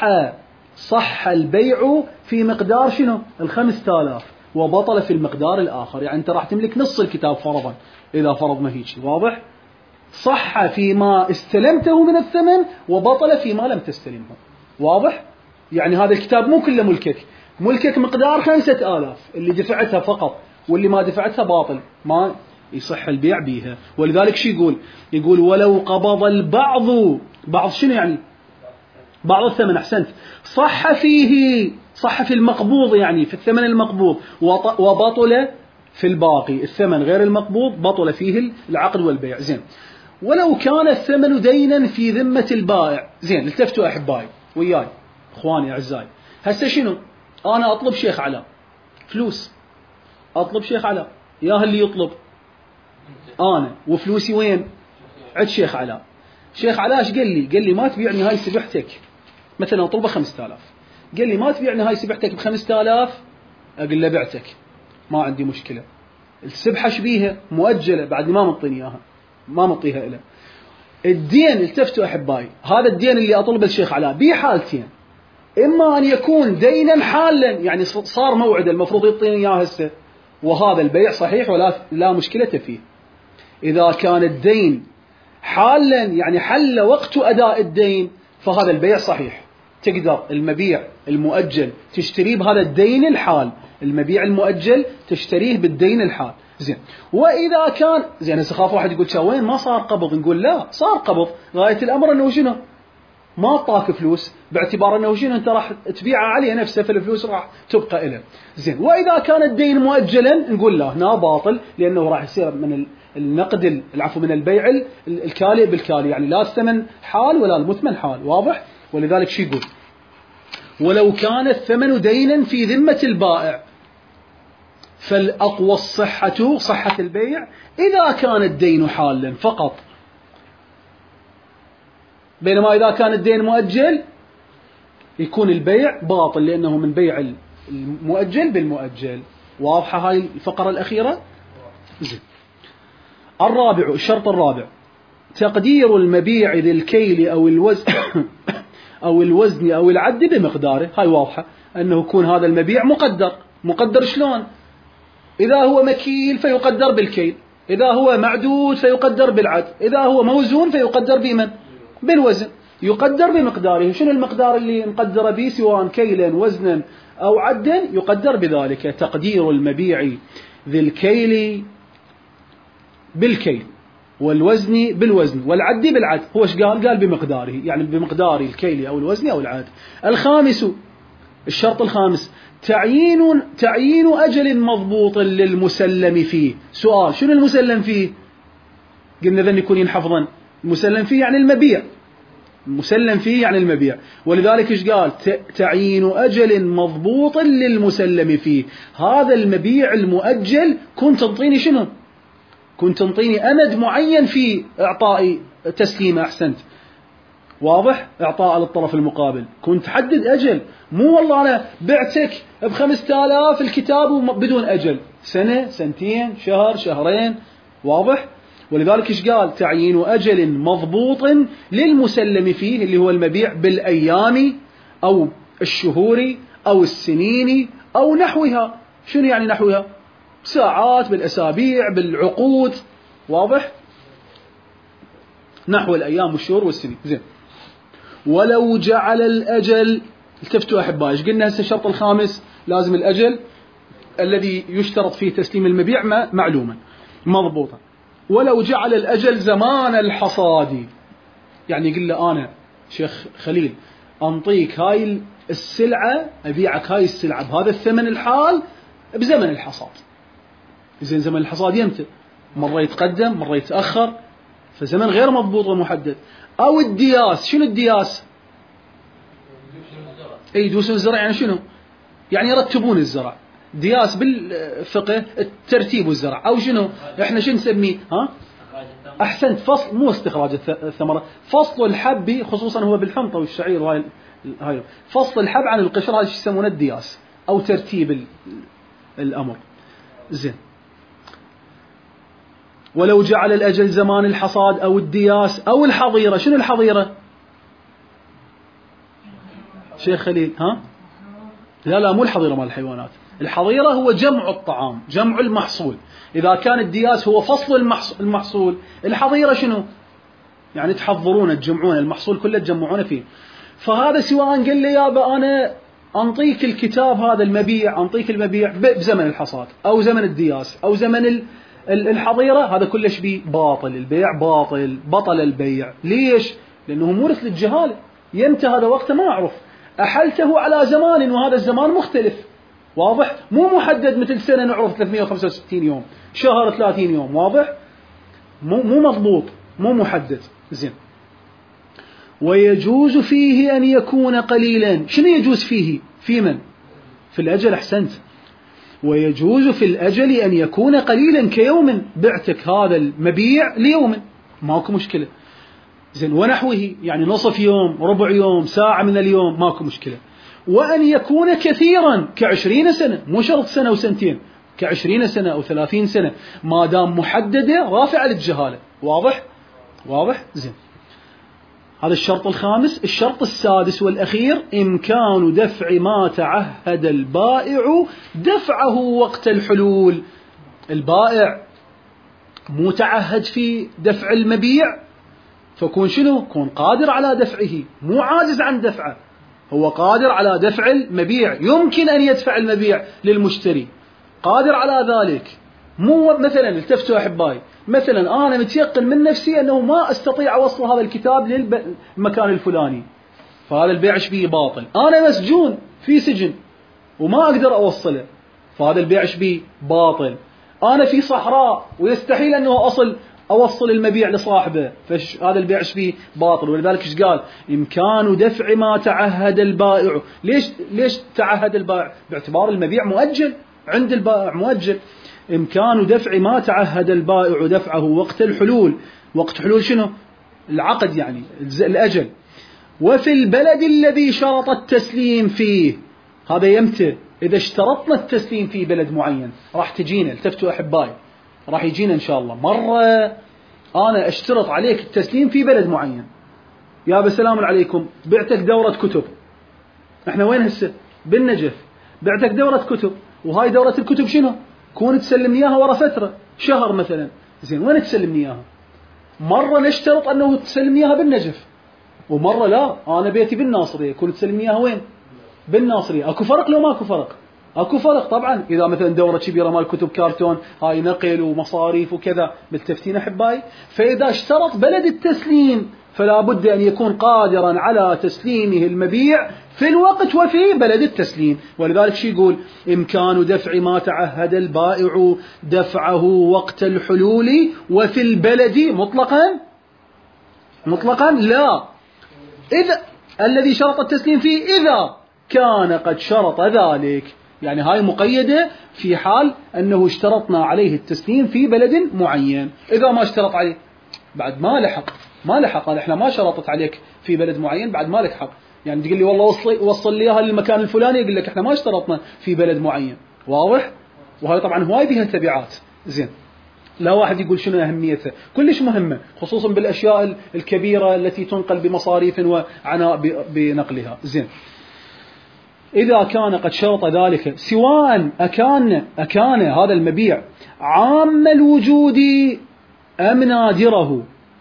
S1: صح البيع في مقدار شنو؟ الخمسة آلاف، وبطل في المقدار الآخر، يعني أنت راح تملك نص الكتاب فرضا إذا فرضنا هيك. واضح؟ صح فيما استلمته من الثمن وبطل فيما لم تستلمه. واضح؟ يعني هذا الكتاب مو كله ملكك، ملكك مقدار خمسة آلاف، اللي دفعتها فقط واللي ما دفعتها باطل، ما يصح البيع بيها. ولذلك شو يقول؟ يقول ولو قبض البعض، بعض شنو يعني؟ بعض الثمن، أحسنت، صح فيه، صح في المقبوض يعني في الثمن المقبوض، وبطل في الباقي الثمن غير المقبوض، بطل فيه العقد والبيع. زين ولو كان الثمن دينا في ذمة البائع. زين التفتوا أحبائي وياي إخواني أعزائي، هسه شنو؟ أنا أطلب شيخ علاء فلوس، أطلب شيخ علاء، ياها اللي يطلب أنا، وفلوسي وين؟ عند شيخ علاء. شيخ علاء ايش قال لي؟ قال لي ما تبيعني هاي سبحتك، مثلا أطلبها خمسة آلاف، قال لي ما تبيعني هاي سبحتك بخمسة آلاف، أقول له بعتك ما عندي مشكلة، السبحة شبيها مؤجلة بعد ما مطيني إياها، ما مطيها إله. الدين التفتوا أحبائي، هذا الدين اللي أطلبه الشيخ علاء بيه حالتين، إما أن يكون دينا حالا، يعني صار موعد المفروض يعطيني إياه هسه وهذا البيع صحيح ولا لا مشكلة فيه. إذا كان الدين حالا يعني حل وقت أداء الدين فهذا البيع صحيح، تقدر المبيع المؤجل تشتريه بهذا الدين الحال، المبيع المؤجل تشتريه بالدين الحال. زين وإذا كان زين سخاف واحد يقول وين ما صار قبض، نقول لا صار قبض، غاية الأمر أنه شنو؟ ما أعطاك فلوس باعتبار أنه شنو أنت راح تبيعه عليه نفسه، فالفلوس راح تبقى إله. زين وإذا كان الدين مؤجلا نقول لا هنا باطل، لأنه راح يصير من النقد العفو من البيع الكالئ بالكالئ، يعني لا الثمن حال ولا المثمن حال. واضح؟ ولذلك شو يقول؟ ولو كان الثمن دينا في ذمة البائع فالأقوى الصحة صحة البيع إذا كان الدين حالا فقط، بينما إذا كان الدين مؤجل يكون البيع باطل لأنه من بيع المؤجل بالمؤجل. واضحة هاي الفقرة الأخيرة؟ زين. الرابع، الشرط الرابع تقدير المبيع ذي الكيل أو الوزن أو الوزن أو العد بمقداره. هاي واضحة أنه يكون هذا المبيع مقدر. مقدر شلون؟ إذا هو مكيل فيقدر بالكيل، إذا هو معدود فيقدر بالعد، إذا هو موزون فيقدر بمن؟ بالوزن. يقدر بمقداره. شنو المقدار اللي نقدر به سواء كيلا وزنا أو عدا؟ يقدر بذلك. تقدير المبيع ذي الكيل بالكيل والوزن بالوزن والعد بالعد. هو ايش قال؟ قال بمقداره، يعني بمقدار الكيل أو الوزن أو العد. الخامس، الشرط الخامس تعيين تعيين أجل مضبوط للمسلم فيه. سؤال: شنو المسلم فيه؟ قلنا ذن يكون ينحفظا. المسلم فيه يعني المبيع، مسلم فيه يعني المبيع. ولذلك ايش قال؟ تعيين أجل مضبوط للمسلم فيه. هذا المبيع المؤجل كنت تنطيني شنو؟ كنت تنطيني أمد معين في إعطاء تسليمه. أحسنت. واضح؟ إعطاء للطرف المقابل. كنت حدد أجل، مو والله أنا بعتك بخمسة آلاف الكتاب بدون أجل، سنة سنتين شهر شهرين. واضح؟ ولذلك إيش قال؟ تعيين أجل مضبوط للمسلم فيه اللي هو المبيع بالأيام أو الشهور أو السنين أو نحوها. شنو يعني نحوها؟ ساعات، بالأسابيع، بالعقود. واضح؟ نحو الأيام والشهور والسنين. زين. ولو جعل الأجل، التفتوا أحبائي، ايش قلنا هسه؟ الشرط الخامس لازم الأجل الذي يشترط فيه تسليم المبيع معلوما مضبوطا. ولو جعل الأجل زمان الحصاد، يعني يقول له أنا شيخ خليل أنطيك هاي السلعة، أبيعك هاي السلعة بهذا الثمن الحال بزمن الحصاد. زين زمن الحصاد يمتى؟ مرة يتقدم مرة يتأخر، فزمن غير مضبوط ومحدد. أو الدياس، شنو الدياس؟ أي يدوسون الزرع، يعني شنو؟ يعني يرتبون الزرع. دياس بالفقه الترتيب والزرع. أو شنو؟ إحنا شنو نسميه؟ ها؟ أحسنت، فصل، مو استخراج الثمرة، فصل الحب، خصوصا هو بالحنطة والشعير وهاي هاي فصل الحب عن القشر، هذا شو يسمونه الدياس أو ترتيب الأمر. زين. ولو جعل الأجل زمان الحصاد أو الدياس أو الحظيرة. شنو الحظيرة؟ شيخ خليل ها؟ لا لا مو الحظيرة مال الحيوانات، الحظيرة هو جمع الطعام، جمع المحصول. إذا كان الدياس هو فصل المحصول، الحظيرة شنو؟ يعني تحضرون تجمعون المحصول كله تجمعونه فيه. فهذا سواء قال لي يابا أنا أنطيك الكتاب هذا المبيع، أنطيك المبيع بزمن الحصاد أو زمن الدياس أو زمن الحظيرة، هذا كلش بيه باطل، البيع باطل، بطل البيع. ليش؟ لأنه مورث للجهالة، يمتى هذا وقته ما أعرف، أحلته على زمان وهذا الزمان مختلف، واضح؟ مو محدد مثل سنة نعرف ثلاثمئة وخمسة وستين يوم، شهر ثلاثين يوم، واضح؟ مو مو مضبوط، مو محدد. زين. ويجوز فيه أن يكون قليلا. شنو يجوز فيه؟ في من؟ في الأجل. أحسنت. ويجوز في الأجل أن يكون قليلا كيوم، بعتك هذا المبيع ليوم ماكو مشكلة. زين. ونحوه، يعني نصف يوم، ربع يوم، ساعة من اليوم، ماكو مشكلة. وأن يكون كثيرا كعشرين سنة، مو شرط سنة وسنتين، كعشرين سنة أو ثلاثين سنة، ما دام محددة رافعة للجهالة. واضح؟ واضح؟ زين. هذا الشرط الخامس. الشرط السادس والأخير: إمكان دفع ما تعهد البائع دفعه وقت الحلول. البائع مو تعهد في دفع المبيع، فكون شنو؟ كون قادر على دفعه، مو عاجز عن دفعه، هو قادر على دفع المبيع، يمكن أن يدفع المبيع للمشتري، قادر على ذلك. مو مثلا التفتوا أحبائي، مثلا أنا متيقن من نفسي أنه ما أستطيع أوصل هذا الكتاب للمكان الفلاني، فهذا البيع شبيه باطل. أنا مسجون في سجن وما أقدر أوصله، فهذا البيع شبيه باطل. أنا في صحراء ويستحيل أنه أصل أوصل المبيع لصاحبه، فهذا البيع شبيه باطل. ولذلك إيش قال؟ إمكان دفع ما تعهد البائع. ليش ليش تعهد البائع؟ باعتبار المبيع مؤجل عند البائع، مؤجل. إمكان دفع ما تعهد البائع دفعه وقت الحلول. وقت حلول شنو؟ العقد، يعني الأجل. وفي البلد الذي شرط التسليم فيه. هذا يمتى؟ إذا اشترطنا التسليم في بلد معين. راح تجينا، التفتوا أحبائي، راح يجينا إن شاء الله مرة أنا أشترط عليك التسليم في بلد معين. يا بسلام عليكم، بعتك دورة كتب، إحنا وين هسه؟ بالنجف. بعتك دورة كتب، وهاي دورة الكتب شنو؟ كون تسلمني إياها ورا فترة شهر مثلا. زين، وين تسلمني إياها؟ مرة نشترط أنه تسلمني إياها بالنجف، ومرة لا، أنا بيتي بالناصرية، كون تسلمني إياها وين؟ بالناصرية. أكو فرق لو ماكو فرق؟ أكو فرق طبعا. إذا مثلا دورة كبيرة مال كتب كارتون، هاي نقل ومصاريف وكذا، متفتين أحبائي. فإذا اشترط بلد التسليم فلا بد أن يكون قادرا على تسليمه المبيع في الوقت وفي بلد التسليم. ولذلك شو يقول؟ إمكان دفع ما تعهد البائع دفعه وقت الحلول وفي البلد مطلقا مطلقا لا، إذا الذي شرط التسليم فيه إذا كان قد شرط ذلك. يعني هاي مقيدة في حال أنه اشترطنا عليه التسليم في بلد معين. إذا ما اشترط عليه بعد ما لحق، ما لحق، قال إحنا ما شرطت عليك في بلد معين، بعد ما لك حق. يعني تقول لي والله وصل وصل لي اياها للمكان الفلاني، يقول لك إحنا ما اشترطنا في بلد معين. واضح؟ وهي طبعا هواي بها تبعات. زين، لا واحد يقول شنو أهميتها، كلش مهمة، خصوصا بالأشياء الكبيرة التي تنقل بمصاريف وعناء بنقلها. زين، إذا كان قد شرط ذلك، سواء أكان أكان هذا المبيع عام الوجود أم نادره،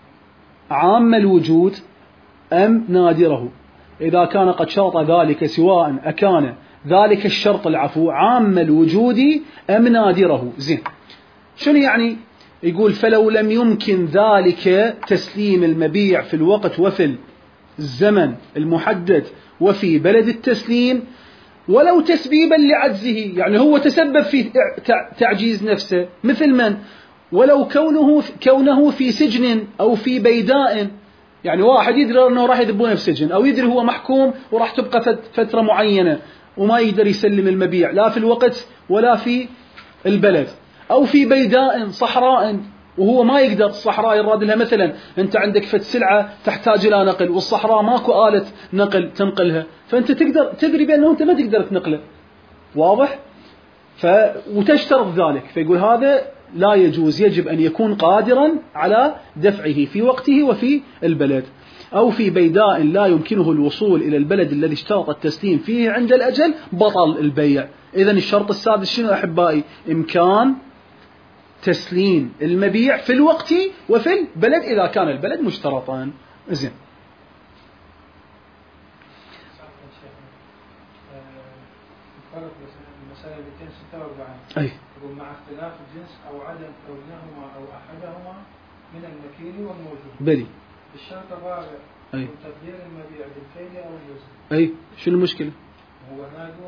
S1: عام الوجود أم نادره. إذا كان قد شرط ذلك، سواء أكان ذلك الشرط العفو عام الوجود أم نادره. زين، شنو يعني؟ يقول فلو لم يمكن ذلك تسليم المبيع في الوقت وفي الزمن المحدد وفي بلد التسليم ولو تسبيبا لعجزه، يعني هو تسبب في تعجيز نفسه، مثل من؟ ولو كونه كونه في سجن أو في بيداء، يعني واحد يدري أنه راح يذبونه في سجن، أو يدري هو محكوم وراح تبقى فترة معينة وما يقدر يسلم المبيع لا في الوقت ولا في البلد، أو في بيداء صحراء وهو ما يقدر، الصحراء يراد لها مثلا أنت عندك فت سلعة تحتاج إلى نقل والصحراء ماكو آلة نقل تنقلها، فأنت تقدر تدري بأنه أنت ما تقدر تنقله، واضح؟ ف... وتشترط ذلك، فيقول هذا لا يجوز، يجب أن يكون قادرا على دفعه في وقته وفي البلد. أو في بيداء لا يمكنه الوصول إلى البلد الذي اشترط التسليم فيه عند الأجل بطل البيع. إذن الشرط السادس شنو أحبائي؟ إمكان تسليم المبيع في الوقت وفي البلد إذا كان البلد مشترطا. زين.
S3: المسألة مئتين وستة وأربعين
S1: أي
S3: مع اختلاف الجنس أو عدم كونهما أو أحدهما من المكيل والموجود.
S1: بلي.
S3: الشرط الرابع
S1: أي
S3: تقدير المبيع بالكيل أو الوزن.
S1: أي شو المشكلة؟
S3: هو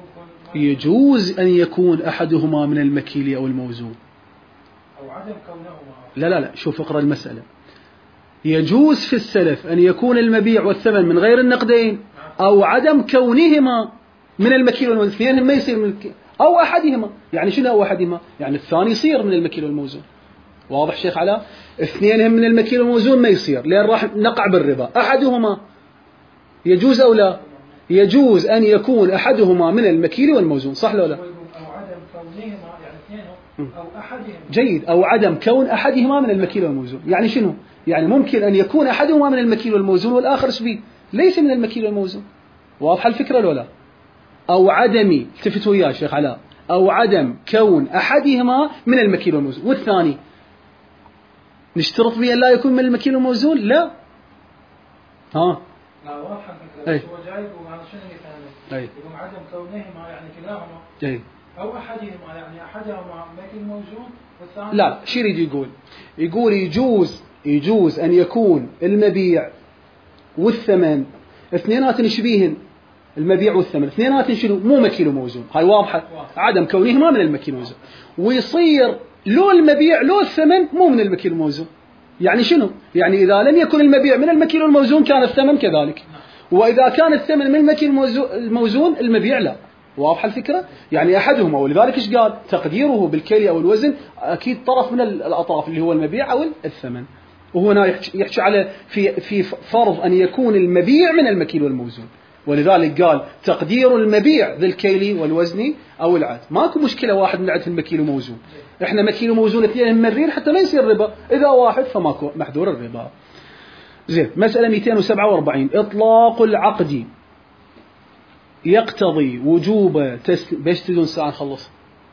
S1: يجوز أن يكون أحدهما من المكيل أو الموزون
S3: أو عدم كونهما.
S1: لا لا لا شوف اقرأ المسألة. يجوز في السلف أن يكون المبيع والثمن من غير النقدين أو عدم كونهما من المكيل والموزون، اثنين ما يصير من المكيل أو أحدهما. يعني شنو أو أحدهما؟ يعني الثاني يصير من المكيل والموزون. واضح شيخ علاء؟ اثنين من المكيل والموزون ما يصير لأن راح نقع بالربا. أحدهما يجوز أو لا؟ يجوز أن يكون أحدهما من المكيل والموزون، صح ولا لا؟
S3: أو عدم كونهما يعني اثنينهم أو أحدهما.
S1: جيد. أو عدم كون أحدهما من المكيل والموزون، يعني شنو؟ يعني ممكن أن يكون أحدهما من المكيل والموزون والآخر شبيه ليس من المكيل والموزون. واضح الفكرة ولا لا؟ أو عدم، التفتوا وياه شيخ علاء، أو عدم كون أحدهما من المكيل والموزون، والثاني نشترط بأن لا يكون من المكيل والموزون؟ لا. ها
S3: لا واضح الفكرة.
S1: أي.
S3: هو جايب وعلى شنو مثلا؟
S1: أي.
S3: يقول عدم كونهما يعني كلاهما.
S1: أي.
S3: أو أحدهما يعني أحدهما مكيل موزون والثاني.
S1: لا شو يريد يقول؟ يقول يجوز يجوز أن يكون المبيع والثمن اثنينات يشبيهن، المبيع والثمن اثنينات شنو؟ مو مكيل وموزون، هاي واضحة. عدم كونهما من المكيل والموزون، ويصير لو المبيع لو الثمن مو من المكيل والموزون. يعني شنو؟ يعني إذا لم يكن المبيع من المكيل والموزون كان الثمن كذلك، وإذا كان الثمن من المكيل الموزون المبيع لا. واضح الفكرة؟ يعني أحدهما، ولذلك إيش قال؟ تقديره بالكيل أو الوزن أكيد طرف من الأطراف اللي هو المبيع أو الثمن. وهنا يحكي على في في فرض أن يكون المبيع من المكيل والموزون، ولذلك قال تقدير المبيع ذي الكيل والوزن أو العد. ماكو مشكلة واحد من عندهم مكيل وموزون، إحنا مكيل وموزون اثنين مرين حتى ما يصير ربا، إذا واحد فماكو محذور الربا. زين. مسألة مئتين وسبعة وأربعين إطلاق العقد يقتضي وجوب تسليم. بيش تدون ساعة نخلص؟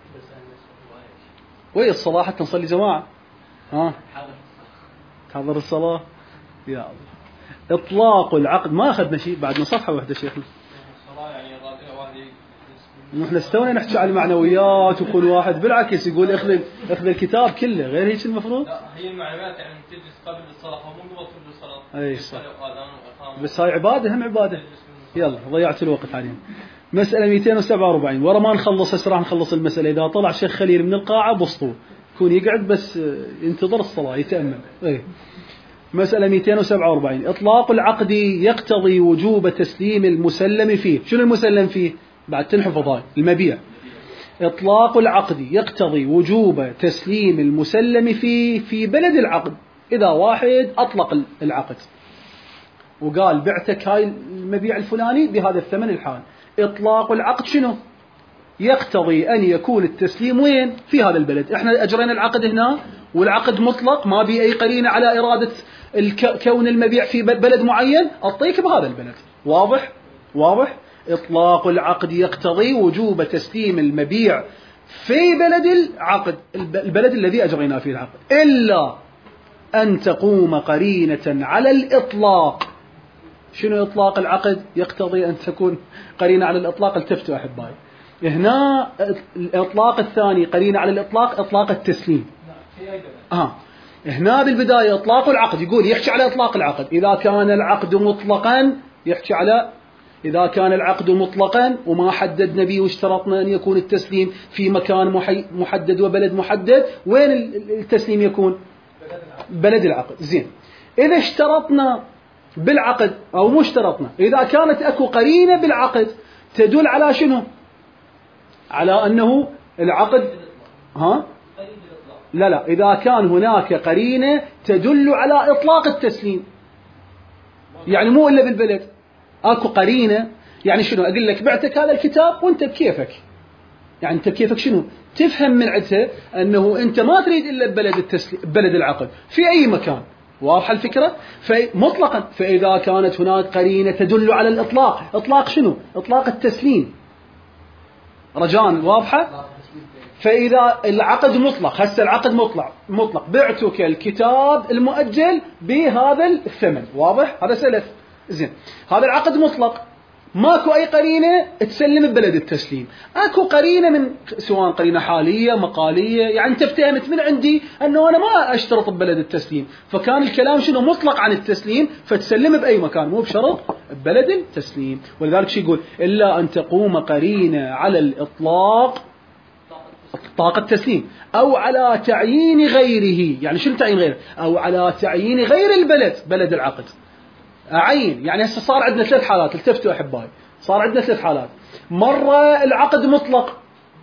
S1: وين الصلاة حتى نصلي جماعة؟ ها تحضر الصلاة يا الله. إطلاق العقد ما أخذنا شيء بعدنا صفحة واحدة شيخنا.
S2: الصلاة يعني
S1: نحن استونا نحكي على المعنويات وكل واحد بالعكس يقول اخذ اخذ الكتاب كله، غير هيك المفروض.
S2: لا هي المعلومات يعني تجلس قبل الصلاة ومو قبل الصلاة.
S1: اي صح. بس هاي عبادة هم عبادة. يلا ضيعت الوقت علينا. مسألة مئتين وسبعة وأربعين ورا ما نخلص هسه راح نخلص المسألة. إذا طلع شيخ خليل من القاعة بسطوه يكون يقعد بس ينتظر الصلاة يتأمل. اي مسألة مئتين وسبعة وأربعين إطلاق العقد يقتضي وجوب تسليم المسلم فيه. شنو المسلم فيه؟ بعد تنحفظ هاي المبيع. إطلاق العقد يقتضي وجوب تسليم المسلم فيه في بلد العقد إذا واحد أطلق العقد وقال بعتك هاي المبيع الفلاني بهذا الثمن الحال. إطلاق العقد شنو؟ يقتضي أن يكون التسليم وين؟ في هذا البلد. إحنا أجرينا العقد هنا والعقد مطلق ما بي أي قرينة على إرادة كون المبيع في بلد معين، أعطيك بهذا البلد. واضح؟ واضح؟ إطلاق العقد يقتضي وجوب تسليم المبيع في بلد العقد، البلد الذي أجرينا فيه العقد، إلا أن تقوم قرينة على الإطلاق. شنو إطلاق العقد؟ يقتضي أن تكون قرينة على الإطلاق. التفتوا أحبائي هنا الإطلاق الثاني قرينة على الإطلاق إطلاق التسليم. آه. هنا بالبداية إطلاق العقد، يقول يحكي على إطلاق العقد. إذا كان العقد مطلقا يحكي على إذا كان العقد مطلقا وما حددنا به واشترطنا أن يكون التسليم في مكان محدد وبلد محدد، وين التسليم يكون؟ بلد العقد. زين، إذا اشترطنا بالعقد أو مو اشترطنا، إذا كانت أكو قرينة بالعقد تدل على شنو؟ على أنه العقد ها؟ لا لا، إذا كان هناك قرينة تدل على إطلاق التسليم، يعني مو إلا بالبلد، أكو قرينة. يعني شنو؟ أقول لك بعتك هذا الكتاب وأنت بكيفك، يعني أنت بكيفك شنو؟ تفهم من عدته أنه أنت ما تريد إلا ببلد التسليم، ببلد العقد في أي مكان. واضحة الفكرة؟ فمطلقا، فإذا كانت هناك قرينة تدل على الإطلاق، إطلاق شنو؟ إطلاق التسليم. رجاء واضحة؟ فإذا العقد مطلق، هسه العقد مطلق مطلق بعتك الكتاب المؤجل بهذا الثمن، واضح؟ هذا سلف. زين، هذا العقد مطلق، ماكو أي قرينة تسلم ببلد التسليم. أكو قرينة من سواء قرينة حالية مقالية، يعني أنت افتهمت من عندي أنه أنا ما أشترط ببلد التسليم، فكان الكلام شنو؟ مطلق عن التسليم، فتسلم بأي مكان مو بشرط ببلد التسليم. ولذلك شو يقول؟ إلا أن تقوم قرينة على الإطلاق طاقة التسليم أو على تعيين غيره. يعني شنو تعيين غيره؟ أو على تعيين غير البلد، بلد العقد. أعين، يعني هسه صار عندنا ثلاث حالات، التفتوا أحبائي، صار عندنا ثلاث حالات. مرة العقد مطلق،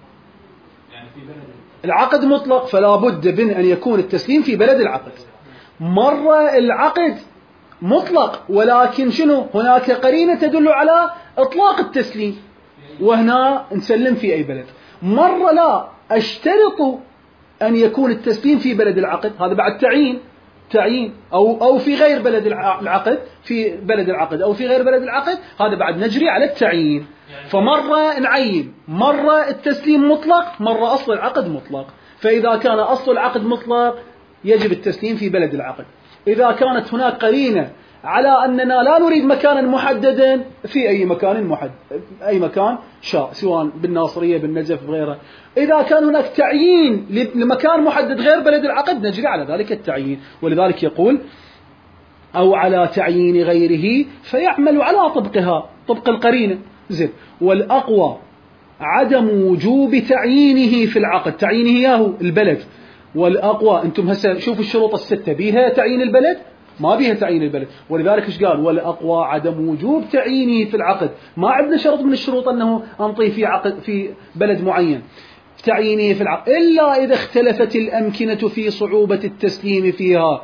S1: العقد مطلق فلا بد من أن يكون التسليم في بلد العقد. مرة العقد مطلق ولكن شنو؟ هناك قرينة تدل على إطلاق التسليم، وهنا نسلم في أي بلد. مرة لا، أشترط أن يكون التسليم في بلد العقد، هذا بعد تعيين تعيين أو أو في غير بلد العقد، في بلد العقد أو في غير بلد العقد، هذا بعد نجري على التعيين. فمرة نعين، مرة التسليم مطلق، مرة أصل العقد مطلق. فإذا كان أصل العقد مطلق يجب التسليم في بلد العقد. إذا كانت هناك قرينة على أننا لا نريد مكانا محددا، في أي مكان محدد، أي مكان شاء، سواء بالناصرية بالنجف بغيره. إذا كان هناك تعيين لمكان محدد غير بلد العقد نجري على ذلك التعيين. ولذلك يقول أو على تعيين غيره فيعمل على طبقها، طبق القرينة. زين، والأقوى عدم وجوب تعيينه في العقد، تعيينه إياه البلد. والأقوى، أنتم هسه شوفوا الشروط الستة، بيها تعيين البلد؟ ما بيها تعيين البلد. ولذلك ايش قال؟ والأقوى عدم وجوب تعيينه في العقد. ما عندنا شرط من الشروط أنه أنطيه في عقد في بلد معين، تعيينه في العقد، إلا إذا اختلفت الأمكنة في صعوبة التسليم فيها.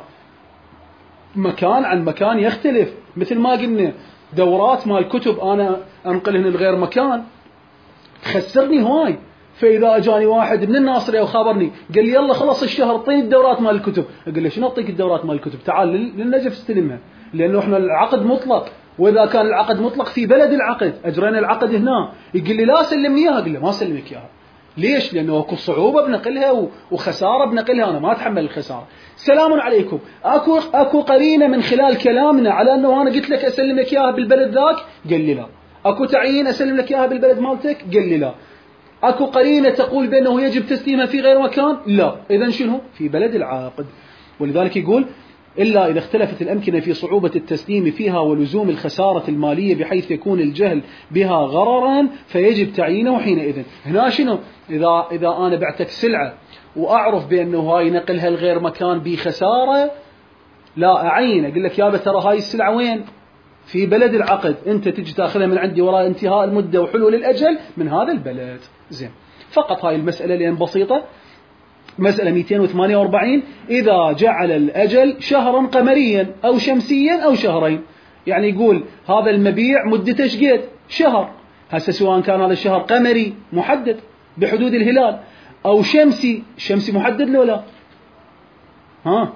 S1: مكان عن مكان يختلف، مثل ما قلنا دورات مال الكتب أنا أنقلهن لغير مكان تخسرني هواي. فإذا أجاني واحد من الناصرية وخابرني قال لي يلا خلص الشهر اعطيني الدورات مال الكتب، أقول له شنو أعطيك الدورات مال الكتب؟ تعال للنجف استلمها، لأنه إحنا العقد مطلق. وإذا كان العقد مطلق في بلد العقد أجرينا العقد هنا، يقول لي لا سلمني إياها، أقول له ما سلمك إياها. ليش؟ لأنه أكو صعوبة بنقلها وخسارة بنقلها، أنا ما أتحمل الخسارة. سلام عليكم، أكو أكو قرينة من خلال كلامنا على أنه أنا قلت لك أسلمك إياها بالبلد ذاك، قال لي لا. أكو تعيين أسلم لك إياها بالبلد مالتك، قال لي لا. أكو قرينة تقول بأنه يجب تسليمها في غير مكان، لا. إذن شنو؟ في بلد العقد. ولذلك يقول إلا إذا اختلفت الأمكنة في صعوبة التسليم فيها ولزوم الخسارة المالية بحيث يكون الجهل بها غررا فيجب تعيينه حينئذ. هنا شنو؟ إذا إذا أنا بعتك سلعة وأعرف بأنه هاي نقلها لغير مكان بخسارة، لا أعين، أقول لك يا ترى هاي السلعة وين؟ في بلد العقد، أنت تجي تأخذها من عندي وراء انتهاء المدة وحلول الأجل من هذا البلد. زين، فقط هاي المسألة لأن بسيطة. مسألة مئتين وثمانية وأربعين، إذا جعل الأجل شهرا قمريا أو شمسيا أو شهرين، يعني يقول هذا المبيع مدته ايش قد؟ شهر. هسه سواء كان هذا الشهر قمري محدد بحدود الهلال أو شمسي، شمسي محدد لو لا؟ ها؟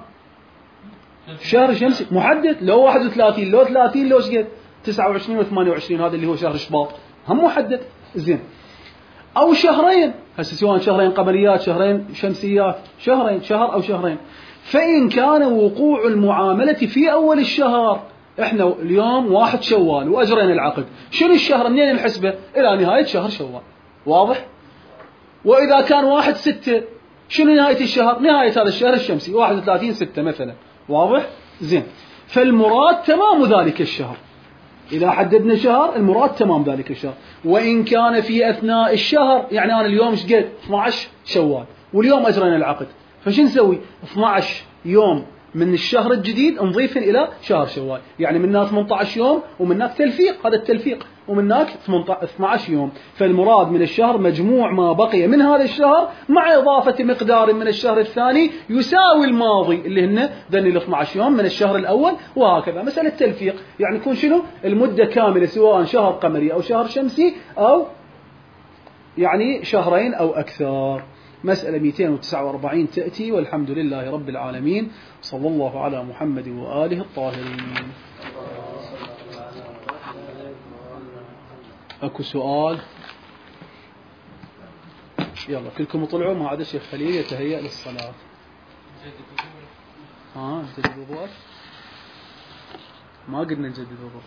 S1: شهر شمسي محدد، لو واحد وثلاثين لو ثلاثين لو ايش قد؟ تسعة وعشرين وثمانية وعشرين، هذا اللي هو شهر شباط هم محدد. زين، أو شهرين، هسه سواء شهرين قمريات شهرين شمسيات، شهرين، شهر أو شهرين. فإن كان وقوع المعاملة في أول الشهر، إحنا اليوم واحد شوال وأجرينا العقد، شنو الشهر منين نحسبه؟ إلى نهاية شهر شوال، واضح؟ وإذا كان واحد ستة شنو نهاية الشهر؟ نهاية هذا الشهر الشمسي واحد وثلاثين ستة مثلا. واضح؟ زين. فالمراد تمام ذلك الشهر. إذا حددنا شهر المراد تمام ذلك الشهر. وإن كان في أثناء الشهر، يعني أنا اليوم ايش قد؟ اثنا عشر شوال واليوم أجرينا العقد، فشو نسوي؟ اثنا عشر يوم من الشهر الجديد نضيف إلى شهر شوال، يعني منها ثمانية عشر يوم ومنك تلفيق، هذا التلفيق، ومنك اثنا عشر يوم. فالمراد من الشهر مجموع ما بقي من هذا الشهر مع إضافة مقدار من الشهر الثاني يساوي الماضي اللي هن ذن ال اثنا عشر يوم من الشهر الأول، وهكذا. مسألة تلفيق يعني يكون شنو؟ المدة كاملة سواء شهر قمري أو شهر شمسي أو يعني شهرين أو أكثر. مسألة مئتين وتسعة وأربعين تأتي، والحمد لله رب العالمين، صلى الله على محمد وآله الطاهرين. أكو سؤال؟ يلا كلكم اطلعوا، ما عدا الشيخ خليل يتهيأ للصلاة. ها نجدد الوضوء؟ ما قلنا نجدد الوضوء.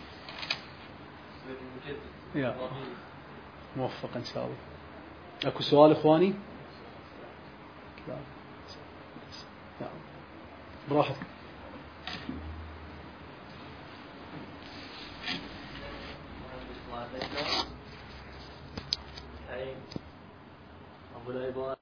S1: يا موفق إن شاء الله. أكو سؤال إخواني؟ لا لا براحتك. أبو العباد